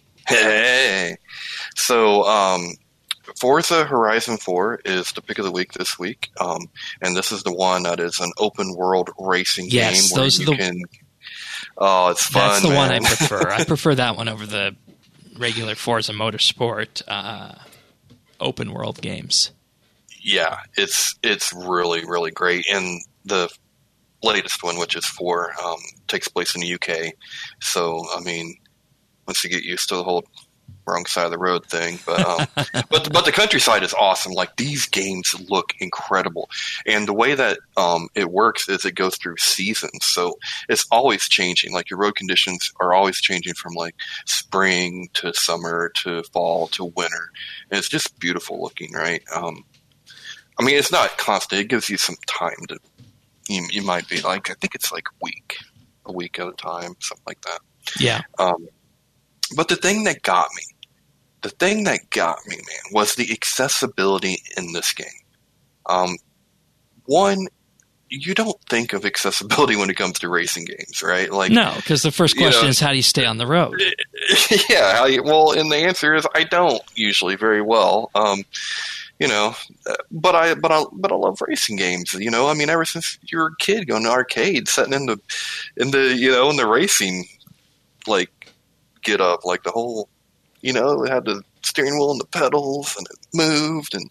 Hey, so um, Forza Horizon four is the pick of the week this week, um, and this is the one that is an open world racing yes, game where those you are the- can. Oh, it's fun. That's the man. one I prefer. I prefer that one over the regular Forza Motorsport uh, open world games. Yeah, it's it's really really great, and the latest one, which is four, um, takes place in the U K. So I mean, once you get used to the whole wrong side of the road thing, but um, but but the countryside is awesome. Like these games look incredible, and the way that um, it works is it goes through seasons, so it's always changing. Like your road conditions are always changing from like spring to summer to fall to winter, and it's just beautiful looking, right? Um, I mean, it's not constant; it gives you some time to. You, you might be like, I think it's like a week, a week at a time, something like that. Yeah. Um, but the thing that got me. The thing that got me, man, was the accessibility in this game. Um, one, you don't think of accessibility when it comes to racing games, right? Like, no, because the first question you know, is how do you stay on the road? Yeah, how you, well, and the answer is I don't usually very well. Um, you know, but I, but I, but I love racing games. You know, I mean, ever since you were a kid going to arcades, sitting in the, in the, you know, in the racing, like, get up, like the whole. You know, it had the steering wheel and the pedals, and it moved, and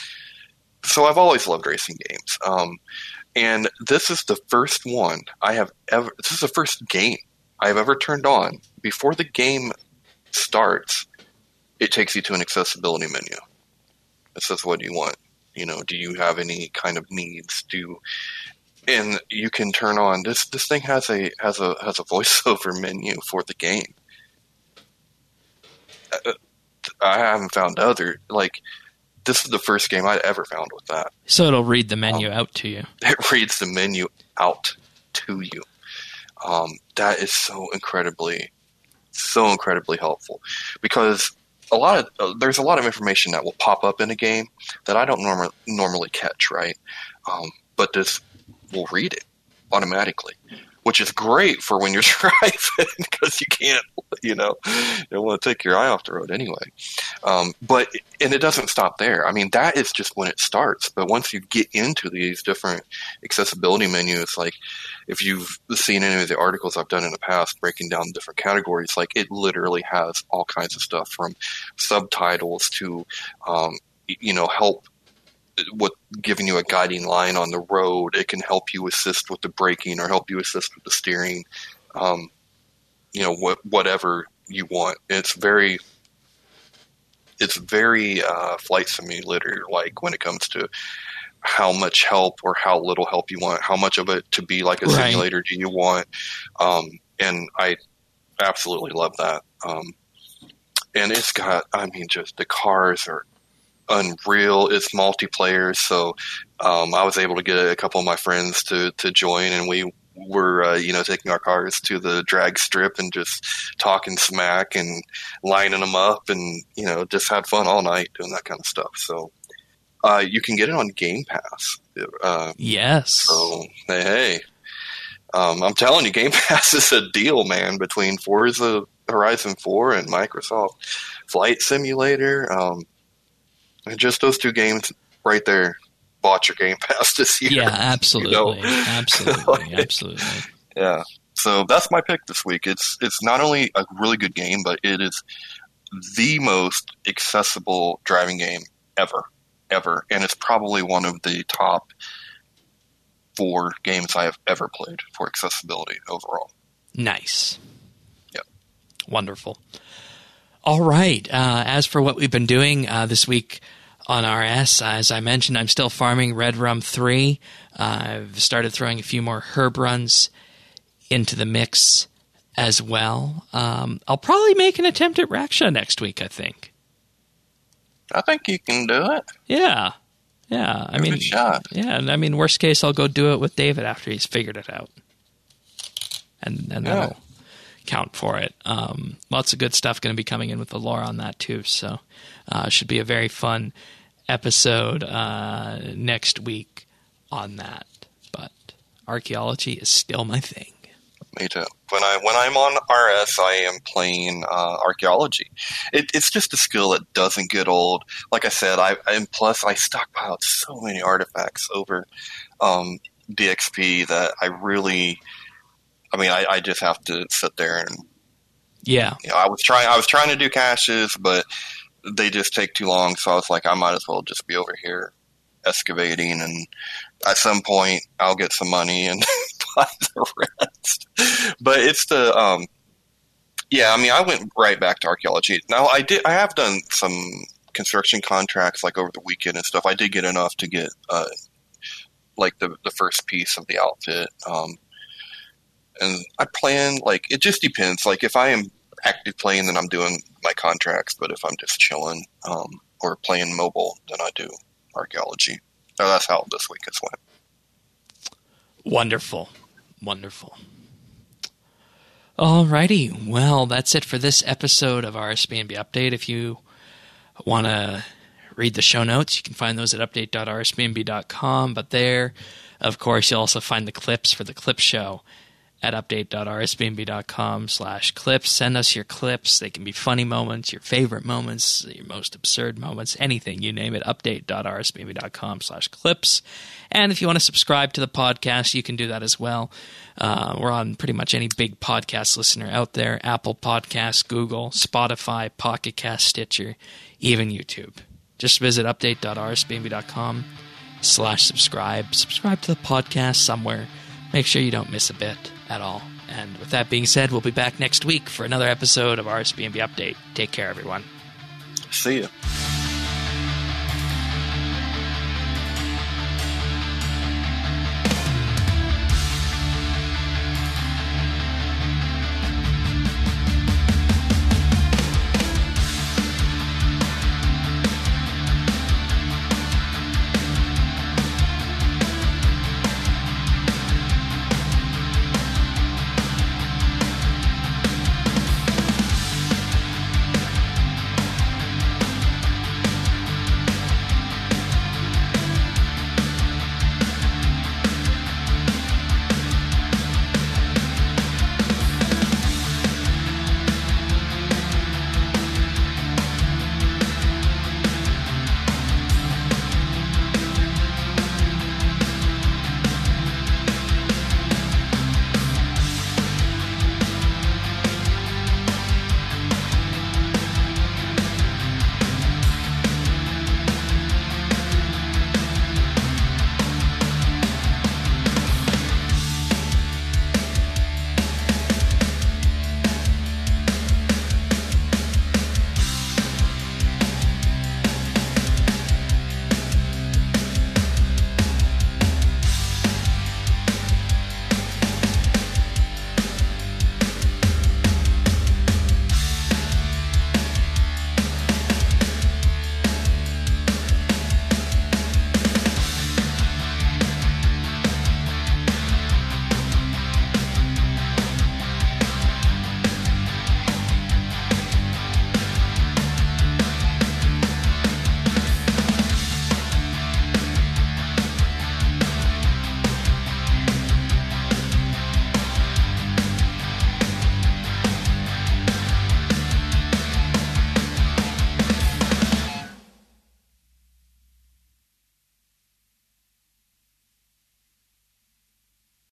so I've always loved racing games. Um, and this is the first one I have ever. This is the first game I have ever turned on. Before the game starts, it takes you to an accessibility menu. It says, "What do you want? You know, do you have any kind of needs? Do and you can turn on this. This thing has a has a has a voiceover menu for the game." I haven't found other like this is the first game I'd ever found with that. So it'll read the menu um, out to you. It reads the menu out to you. Um, that is so incredibly, so incredibly helpful because a lot of uh, there's a lot of information that will pop up in a game that I don't normally normally catch, right? Um, but this will read it automatically. Which is great for when you're driving because you can't, you know, you don't want to take your eye off the road anyway. Um, but, and it doesn't stop there. I mean, that is just when it starts. But once you get into these different accessibility menus, like if you've seen any of the articles I've done in the past breaking down different categories, like it literally has all kinds of stuff from subtitles to, um, you know, help. With giving you a guiding line on the road, it can help you assist with the braking or help you assist with the steering. Um, you know, wh- whatever you want. It's very, it's very uh, flight simulator like when it comes to how much help or how little help you want. How much of it to be like a right. simulator do you want? Um, and I absolutely love that. Um, and it's got, I mean, just the cars are. Unreal. It's multiplayer, so um, I was able to get a couple of my friends to, to join, and we were uh, you know taking our cars to the drag strip and just talking smack and lining them up, and you know just had fun all night doing that kind of stuff. So uh, you can get it on Game Pass. Uh, yes. So hey, hey. Um, I'm telling you, Game Pass is a deal, man. Between Forza Horizon four and Microsoft Flight Simulator. Um, And just those two games right there bought your Game Pass this year. Yeah, absolutely. You know? Absolutely. Absolutely. Yeah. So that's my pick this week. It's it's not only a really good game, but it is the most accessible driving game ever. Ever. And it's probably one of the top four games I have ever played for accessibility overall. Nice. Yep. Wonderful. All right. Uh, as for what we've been doing uh, this week, on R S. As I mentioned, I'm still farming Red Rum three. Uh, I've started throwing a few more herb runs into the mix as well. Um, I'll probably make an attempt at Raksha next week, I think. I think you can do it. Yeah. Yeah. I Give mean, it a shot. Yeah. And I mean, worst case, I'll go do it with David after he's figured it out. And, and Yeah. that'll count for it. Um, lots of good stuff going to be coming in with the lore on that too. So, uh, should be a very fun episode, uh, next week on that. But archaeology is still my thing. Me too. When I when I'm on R S, I am playing uh, archaeology. It, it's just a skill that doesn't get old. Like I said, I and plus I stockpiled so many artifacts over um, D X P that I really, I mean, I, I just have to sit there and yeah. You know, I was trying. I was trying to do caches, but they just take too long. So I was like, I might as well just be over here excavating, and at some point I'll get some money and buy the rest. But it's the um yeah I mean I went right back to archaeology. Now I did I have done some construction contracts like over the weekend and stuff. I did get enough to get uh like the the first piece of the outfit, um and I plan, like, it just depends. Like if I am active playing, then I'm doing my contracts, but if I'm just chilling um or playing mobile, then I do archaeology. So that's how this week has went. Wonderful. Wonderful. Alrighty. Well, that's it for this episode of R S B N B Update. If you want to read the show notes, you can find those at update dot r s b n b dot com. But there, of course, you'll also find the clips for the clip show at update dot r s b n b dot com slash clips. Send us your clips. They can be funny moments, your favorite moments, your most absurd moments, anything, you name it. update dot r s b n b dot com slash clips. And if you want to subscribe to the podcast, you can do that as well. Uh, we're on pretty much any big podcast listener out there. Apple Podcasts, Google, Spotify, Pocket Cast, Stitcher, even YouTube. Just visit update dot r s b n b dot com slash subscribe. Subscribe to the podcast somewhere. Make sure you don't miss a bit at all. And with that being said, we'll be back next week for another episode of R S B N B Update. Take care, everyone. See ya.